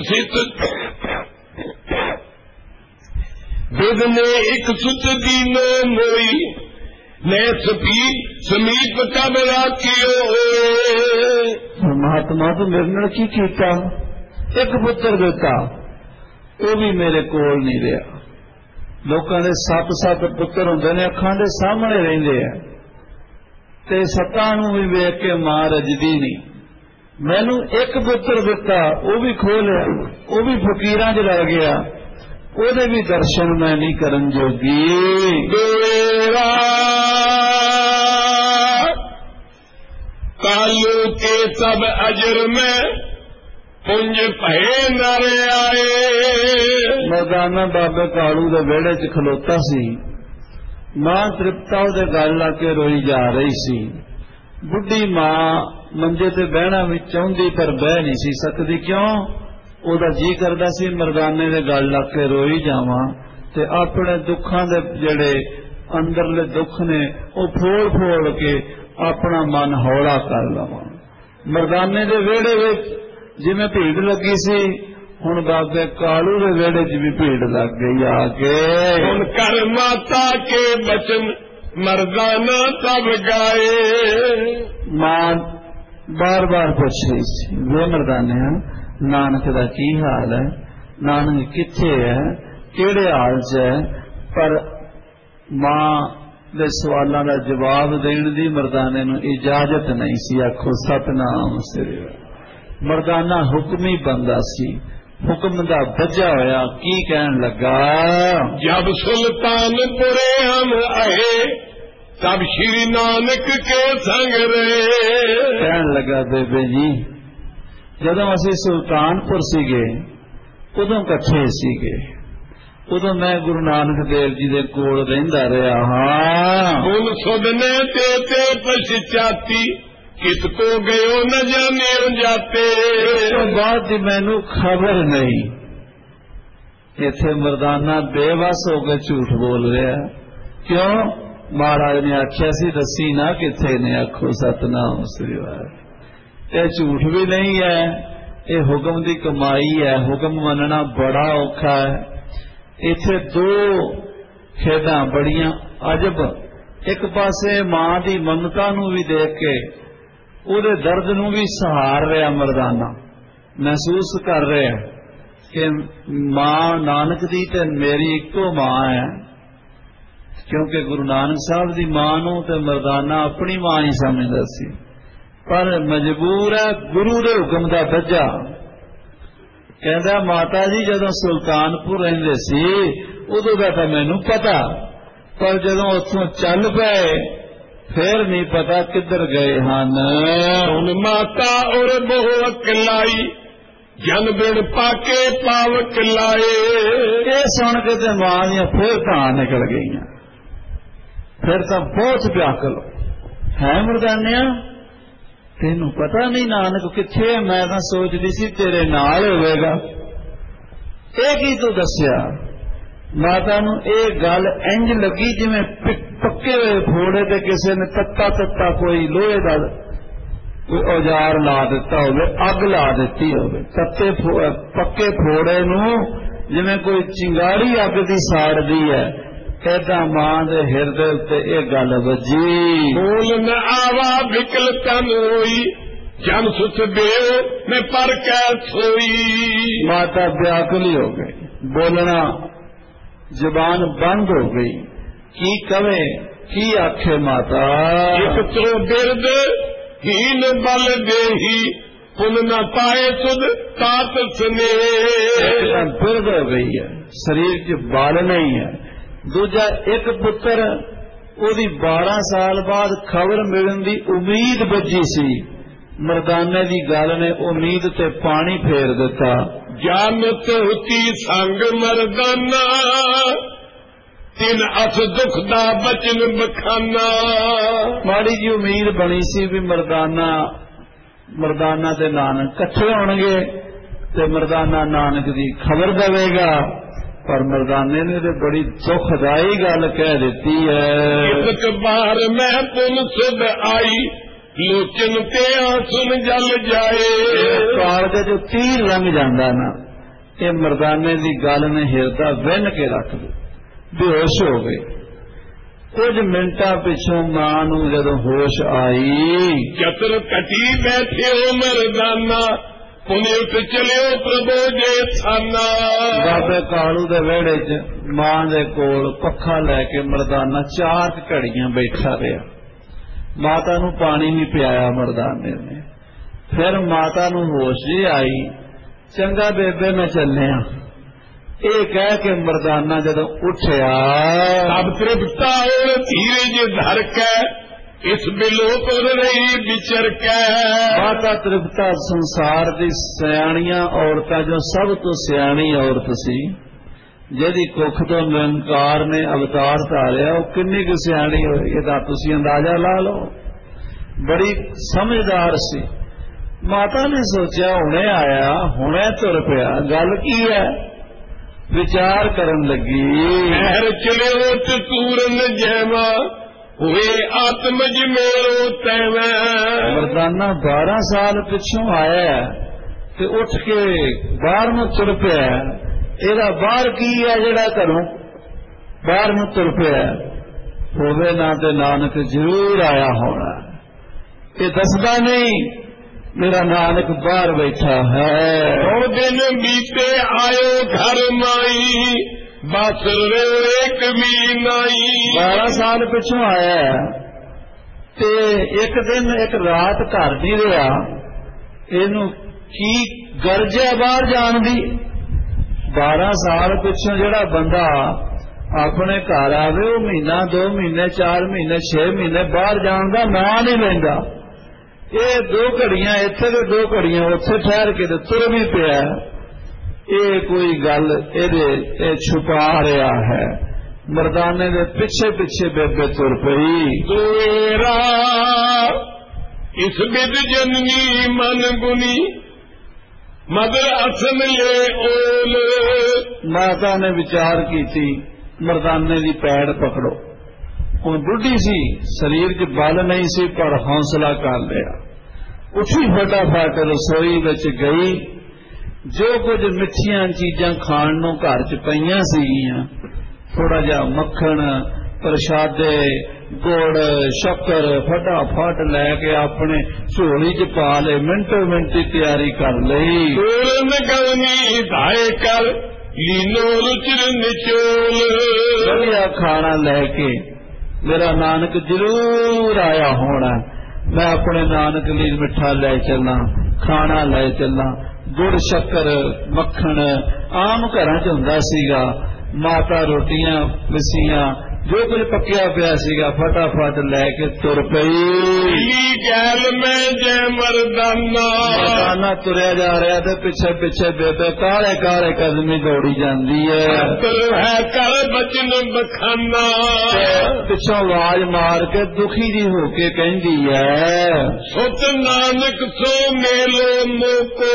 ਇੱਕ ਸੁਤ ਦੀਨੋ ਮੋਈ ਨੇ ਸਮੀਪ ਕਬ ਰਾਖਿਓ। ਪਰਮਾਤਮਾ ਤੂੰ ਮੇਰੇ ਨਾਲ ਕੀ ਕੀਤਾ। ਇੱਕ ਪੁੱਤਰ ਦਿੱਤਾ, ਉਹ ਵੀ ਮੇਰੇ ਕੋਲ ਨਹੀਂ ਰਿਹਾ। ਲੋਕਾਂ ਦੇ 7-7 ਪੁੱਤਰ ਹੁੰਦੇ ਨੇ, ਅੱਖਾਂ ਦੇ ਸਾਹਮਣੇ ਰਹਿੰਦੇ ਆ ਤੇ 7 ਨੂੰ ਵੀ ਵੇਖ ਕੇ ਮਾਂ ਰੱਜਦੀ ਨਹੀਂ। ਮੈਨੂੰ ਇੱਕ ਪੁੱਤਰ ਦਿੱਤਾ, ਉਹ ਵੀ ਖੋਹ ਲਿਆ, ਉਹ ਵੀ ਫਕੀਰਾਂ 'ਚ ਰਹਿ ਗਿਆ, ਉਹਦੇ ਵੀ ਦਰਸ਼ਨ ਮੈਂ ਨਹੀਂ ਕਰਨ ਜੋਗੀ। ਦੇਰਾ ਕਾਲੂ ਕੇ ਸਭ ਅਜਰ ਮੈਂ ਪੁੰਜ ਭਏ ਨਰ ਆਏ। ਮਰਦਾਨਾ ਬਾਬੇ ਕਾਲੂ ਦੇ ਵਿਹੜੇ 'ਚ ਖਲੋਤਾ ਸੀ, मां तृप्ता उहदे गल ला के रोई जा रही सी। बुढ़ी मां मंजे ते बहना भी चाहुंदी पर बह नहीं सी सकदी। क्यों? ओहदा जी करदा सी मरदाने दे गल ला के रोई जावां ते अपने दुखां दे जिहड़े अंदरले दुख ने वो फोड़ फोड़ के अपना मन हौला कर लवां। मरदाने दे वेड़े विच जिवें भीड़ लगी सी, हुण बाबे कालू दे वेड़े च भी भीड़ लग गई आके। हुण कर माता के बचन मरदाना तब गाए। मां बार बार पूछ रही सी, वे मरदाने नानक दा की हाल है, नानक किथे है, केड़े हाल च है? पर मां दे सवालों का जवाब देने दी मरदाने नूं इजाजत नहीं सी। आखो सतनाम श्री। मरदाना हुक्मी बंदा सी, हुक्म दा बजा होया की कहन लगा। जब सुल्तानपुरे हम आए तब श्री नानक के संग रहे। कहन लगा बेबे जी जदों असी सुल्तानपुर सीगे उदों कट्ठे सीगे, उदों मैं गुरु नानक देव जी दे कोल रहिंदा रहा हां। हुण सुधने ते पछचाती किसको गयो न जाने जाते। तो बाद दी मैनू खबर नहीं। इथे मरदाना बेबस हो के झूठ बोल रहा। क्यों? महाराज ने आख्या सी दसी ना किथे ने। आखो सतनाम श्री वाहिगुरू। ये झूठ भी नहीं है, ये हुक्म की कमाई है। हुक्म मनना बड़ा औखा है। इथे दो खेदां बड़ियां अजब। एक पासे मां की ममता नूं भी देख के उहदे दर्द नूं भी सहार रहा मरदाना, महसूस कर रहा कि मां नानक दी ते मेरी इको मां है। क्योंकि गुरु नानक साहब दी मां नूं ते मरदाना अपनी मां ही समझदा सी, पर मजबूर है गुरु दे हुक्म दा दज्जा। कहंदा माता जी जदों सुल्तानपुर रहिंदे सी उदों दा तां मैनूं पता, पर जदों उत्थों चल पए फिर नहीं पता किधर गए हन। हुण माता और बहु अकलाई जन बिन पाके पावक लाए। ये सुन के ते मां दियां फिर तां निकल गई। फिर तां बहुत व्याकुल है मरदानिया, तेनू पता नहीं नानक किथे है? मैं तां सोचदी सी तेरे नाल होवेगा। ये की तू दस्या? माता नूं ये गल इंज लगी जिवें पक्के हुए फोड़े ते किसी ने तत्ता तत्ता कोई लोहे का कोई औजार ला दिता होवे, अग ला दी होवे। तत्ते पक्के फोड़े नूं जिवें कोई चिंगारी अग दी साड़दी है, ऐदा मां दे हिरदे उत्ते ये गल वजी। बोल न आवा विकल तन होई जन सुत देव मैं पर कै सोई। माता व्याकुली हो गई, बोलना जुबान बंद हो गई। की कवे की आखे माता? एक तो बिरद हीन बल देही पुन न पाए सुध तात स्ने। बिरद हो गई है, शरीर च बल नहीं है। दूजा एक पुत्र ओदी 12 साल बाद खबर मिलने की उम्मीद बची सी, मरदाने की गल ने उम्मीद ते पानी फेर दिता। जानत होती संग मरदाना तिन अस दुख दा बचन बखाना। माड़ी जी उम्मीद बनी सी भी मरदाना ते नानक कट्ठे होणगे ते मरदाना नानक दी खबर देवेगा, पर मरदाने ने तो बड़ी दुखदाई गल कह दी है। एक बार मैं पुन सुध आई लोचन ते आंसुन जल जाए। कालजे जो तीर लंघ जाता ना, ये मरदाने की गल ने हिरदा विन के रख दो, बेहोश हो गए। कुछ मिनटा पिछों मां नूं जदों होश आई, चतर कटी बैठे हो मरदाना पुने उठ चलियो प्रभु जे थाना। बाबे कालू दे वेड़े च मां दे कोल पखा लैके मरदाना 4 घड़ियां बैठा रहा। माता नूं पानी नहीं पियाया मरदाने ने। फिर माता नूं होश जी आई, चंगा बेबे मैं चलने। ये कह के मरदाना जदों उठया अब तृप्ता और धीरज धर के इस बिलोक रही विचर के। माता तृप्ता संसार की सियाणियां औरतां जो सब तो सियाणी औरत सी, ਜਿਹਦੀ ਕੁੱਖ ਤੋਂ ਨਿਰੰਕਾਰ ਨੇ ਅਵਤਾਰ ਧਾਰਿਆ ਉਹ ਕਿੰਨੀ ਕੁ ਸਿਆਣੀ ਹੋਈ, ਇਹਦਾ ਤੁਸੀਂ ਅੰਦਾਜ਼ਾ ਲਾ ਲਓ। ਬੜੀ ਸਮਝਦਾਰ ਸੀ। ਮਾਤਾ ਨੇ ਸੋਚਿਆ ਹੁਣੇ ਆਇਆ, ਹੁਣੇ ਤੁਰ ਪਿਆ, ਗੱਲ ਕੀ ਹੈ? ਵਿਚਾਰ ਕਰਨ ਲੱਗੀ। ਖੈਰ ਚਲਿਓ ਤੇ ਤੂਰਨ ਜੈਵਾ ਹੋਏ ਆਤਮਜ ਮੇਰੋ ਤੈਵੇਂ। ਮਰਦਾਨਾ 12 ਸਾਲ ਪਿੱਛੋਂ ਆਇਆ ਤੇ ਉੱਠ ਕੇ ਬਾਹਰ ਨੂੰ ਤੁਰ ਪਿਆ। ਇਹਦਾ ਬਾਹਰ ਕੀ ਹੈ ਜਿਹੜਾ ਘਰੋਂ ਬਾਹਰ ਨੂੰ ਤੁਰ ਪਿਆ? ਹੋਵੇ ਨਾ ਤੇ ਨਾਨਕ ਜ਼ਰੂਰ ਆਇਆ ਹੋਣਾ। ਇਹ ਦੱਸਦਾ ਨਹੀਂ ਮੇਰਾ ਨਾਨਕ ਬਾਹਰ ਬੈਠਾ ਹੈ। 2 ਦਿਨ ਬੀਤੇ ਆਇਓ ਘਰ ਮਾਈ ਬਾਸਰ ਰੇ ਇੱਕ ਵੀ ਨਾਈ। 12 ਸਾਲ ਪਿੱਛੋਂ ਆਇਆ ਤੇ ਇੱਕ ਦਿਨ ਇੱਕ ਰਾਤ ਘਰ ਨਹੀਂ ਰਿਹਾ। ਇਹਨੂੰ ਕੀ ਗਰਜ ਹੈ ਬਾਹਰ ਜਾਣ ਦੀ? 12 ਸਾਲ ਪਿੱਛੋਂ ਜਿਹੜਾ ਬੰਦਾ ਆਪਣੇ ਘਰ ਆਵੇ ਉਹ ਮਹੀਨਾ 2 ਮਹੀਨੇ 4 ਮਹੀਨੇ 6 ਮਹੀਨੇ ਬਾਹਰ ਜਾਣ ਦਾ ਨਾਂ ਨਹੀਂ ਲੈਂਦਾ। ਇਹ 2 ਘੜੀਆਂ ਇੱਥੇ ਤੇ 2 ਘੜੀਆਂ ਉੱਥੇ ਠਹਿਰ ਕੇ ਤੇ ਤੁਰ ਵੀ ਪਿਆ। ਇਹ ਕੋਈ ਗੱਲ ਇਹ ਛੁਪਾ ਰਿਹਾ ਹੈ। ਮਰਦਾਨੇ ਦੇ ਪਿੱਛੇ ਪਿੱਛੇ ਬੇਬੇ ਤੁਰ ਪਈ। ਦੋਰਾ ਇਸ ਬਿਦ ਜਨਨੀ ਮਨ ਗੁਨੀ ਮਦਰ ਅਸਨ ਲੈ ਓਲ। ਮਾਤਾ ਨੇ ਵਿਚਾਰ ਕੀਤੀ, ਮਰਦਾਨੇ ਦੀ ਪੈੜ ਪਕੜੋ। ਹੁਣ ਬੁੱਢੀ ਸੀ, ਸਰੀਰ 'ਚ ਬਲ ਨਹੀਂ ਸੀ, ਪਰ ਹੌਸਲਾ ਕਰ ਲਿਆ। ਉੱਠੀ ਫਟਾਫਟ ਰਸੋਈ ਵਿੱਚ ਗਈ। ਜੋ ਕੁਝ ਮਿੱਠੀਆਂ ਚੀਜ਼ਾਂ ਖਾਣ ਨੂੰ ਘਰ 'ਚ ਪਈਆਂ ਸੀਗੀਆਂ, ਥੋੜਾ ਜਿਹਾ ਮੱਖਣ, ਪ੍ਰਸ਼ਾਦੇ, ਗੁੜ, ਸ਼ੱਕਰ ਫਟਾਫਟ ਲੈ ਕੇ ਆਪਣੇ ਝੋਲੀ 'ਚ ਪਾ ਲਏ। ਮਿੰਟੋ ਮਿੰਟ ਦੀ ਤਿਆਰੀ ਕਰ ਲਈ। ਤੋਰਨ ਗਲਨੀ ਧਾਏ ਕਰ ਲੀਨੋ ਰੁਚਿਰ ਨਿਚੋਲ। ਵਧੀਆ ਖਾਣਾ ਲੈ ਕੇ ਮੇਰਾ ਨਾਨਕ ਜ਼ਰੂਰ ਆਇਆ ਹੋਣਾ। ਮੈਂ ਆਪਣੇ ਨਾਨਕ ਲਈ ਮਿੱਠਾ ਲੈ ਚੱਲਾਂ, ਖਾਣਾ ਲੈ ਚੱਲਾਂ। ਗੁੜ, ਸ਼ੱਕਰ, ਮੱਖਣ ਆਮ ਘਰਾਂ 'ਚ ਹੁੰਦਾ ਸੀਗਾ। ਮਾਤਾ ਰੋਟੀਆਂ ਮਿੱਸੀਆਂ ਜੋ ਕੁਝ ਪੱਕਿਆ ਪਿਆ ਸੀਗਾ ਫਟਾਫਟ ਲੈ ਕੇ ਤੁਰ ਪਈ। ਗੈਲ ਮੈਂ ਜੈ ਮਰਦਾਨਾ ਤੁਰਿਆ ਜਾ ਰਿਹਾ ਤੇ ਪਿੱਛੇ ਪਿੱਛੇ ਬੇਬੇ ਕਾਲੇ ਕਾਲੇ ਕਦਮੀ ਦੌੜੀ ਜਾਂਦੀ ਹੈ। ਕਰ ਬਚਨ ਬਖਾਨਾ। ਪਿੱਛੋਂ ਆਵਾਜ਼ ਮਾਰ ਕੇ ਦੁਖੀ ਜੀ ਹੋ ਕੇ ਕਹਿੰਦੀ ਹੈ, ਸੁਤ ਨਾਨਕ ਸੋ ਮੇਲੋ ਮੋਕੋ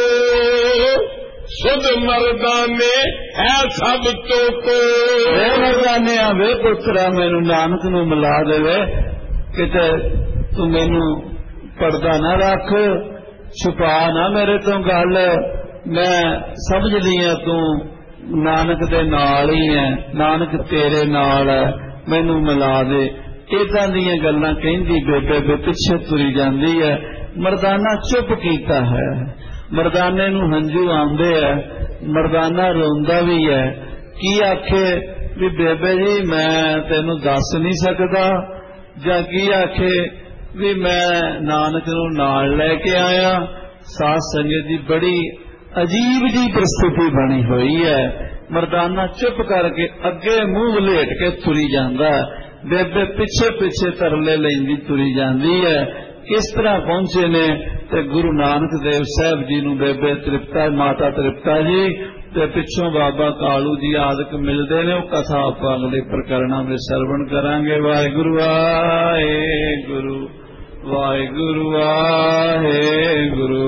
ਸੁਧ ਮਰਦਾਨੇ ਹੈ ਸਭ ਤੋਕੋ। ਮਰਦਾਨੇ ਆ ਵੇ ਪੁੱਤਰਾ ਮੈਨੂੰ ਨਾਨਕ ਨੂੰ ਮਿਲਾ ਦੇਵੇ। ਕਿਤੇ ਤੂੰ ਮੈਨੂੰ ਪਰਦਾ ਨਾ ਰੱਖ, ਛੁਪਾ ਨਾ ਮੇਰੇ ਤੋਂ ਗੱਲ। ਮੈਂ ਸਮਝਦੀ ਆ ਤੂੰ ਨਾਨਕ ਦੇ ਨਾਲ ਹੀ ਹੈ, ਨਾਨਕ ਤੇਰੇ ਨਾਲ ਹੈ, ਮੈਨੂੰ ਮਿਲਾ ਦੇ। ਏਦਾਂ ਦੀਆਂ ਗੱਲਾਂ ਕਹਿੰਦੀ ਬੇਬੇ ਪਿੱਛੇ ਤੁਰੀ ਜਾਂਦੀ ਹੈ। ਮਰਦਾਨਾ ਚੁੱਪ ਕੀਤਾ ਹੈ। ਮਰਦਾਨੇ ਨੂੰ ਹੰਝੂ ਆਉਂਦੇ ਹੈ। ਮਰਦਾਨਾ ਰੋਂਦਾ ਵੀ ਹੈ। ਕੀ ਆਖੇ ਵੀ ਬੇਬੇ ਜੀ ਮੈਂ ਤੈਨੂੰ ਦੱਸ ਨਹੀਂ ਸਕਦਾ, ਜਾਂ ਕੀ ਆਖੇ ਵੀ ਮੈਂ ਨਾਨਕ ਨੂੰ ਨਾਲ ਲੈ ਕੇ ਆਇਆ। ਸਾਧ ਸੰਗਤ ਦੀ ਬੜੀ ਅਜੀਬ ਜੀ ਪ੍ਰਸਥਿਤੀ ਬਣੀ ਹੋਈ ਹੈ। ਮਰਦਾਨਾ ਚੁੱਪ ਕਰਕੇ ਅੱਗੇ ਮੂੰਹ ਵਲੇਟ ਕੇ ਤੁਰੀ ਜਾਂਦਾ। ਬੇਬੇ ਪਿੱਛੇ ਪਿੱਛੇ ਤਰਲੇ ਲੈਂਦੀ ਤੁਰੀ ਜਾਂਦੀ ਹੈ। ਕਿਸ ਤਰ੍ਹਾਂ ਪਹੁੰਚੇ ਨੇ ਤੇ ਗੁਰੂ ਨਾਨਕ ਦੇਵ ਸਾਹਿਬ ਜੀ ਨੂੰ ਬੇਬੇ ਤ੍ਰਿਪਤਾ, ਮਾਤਾ ਤ੍ਰਿਪਤਾ ਜੀ ਤੇ ਪਿੱਛੋਂ ਬਾਬਾ ਕਾਲੂ ਜੀ ਆਦਿਕ ਮਿਲਦੇ ਨੇ। ਉਹ ਕਥਾ ਆਪਾਂ ਅਗਲੇ ਪ੍ਰਕਰਣਾਂ ਵਿੱਚ ਸਰਵਣ ਕਰਾਂਗੇ। ਵਾਹਿਗੁਰੂ ਵਾਹਿਗੁਰੂ ਵਾਹਿਗੁਰੂ ਵਾਹਿਗੁਰੂ।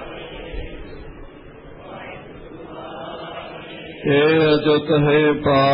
ਇਹ ਅਜੁਤ ਹੈ ਪਾ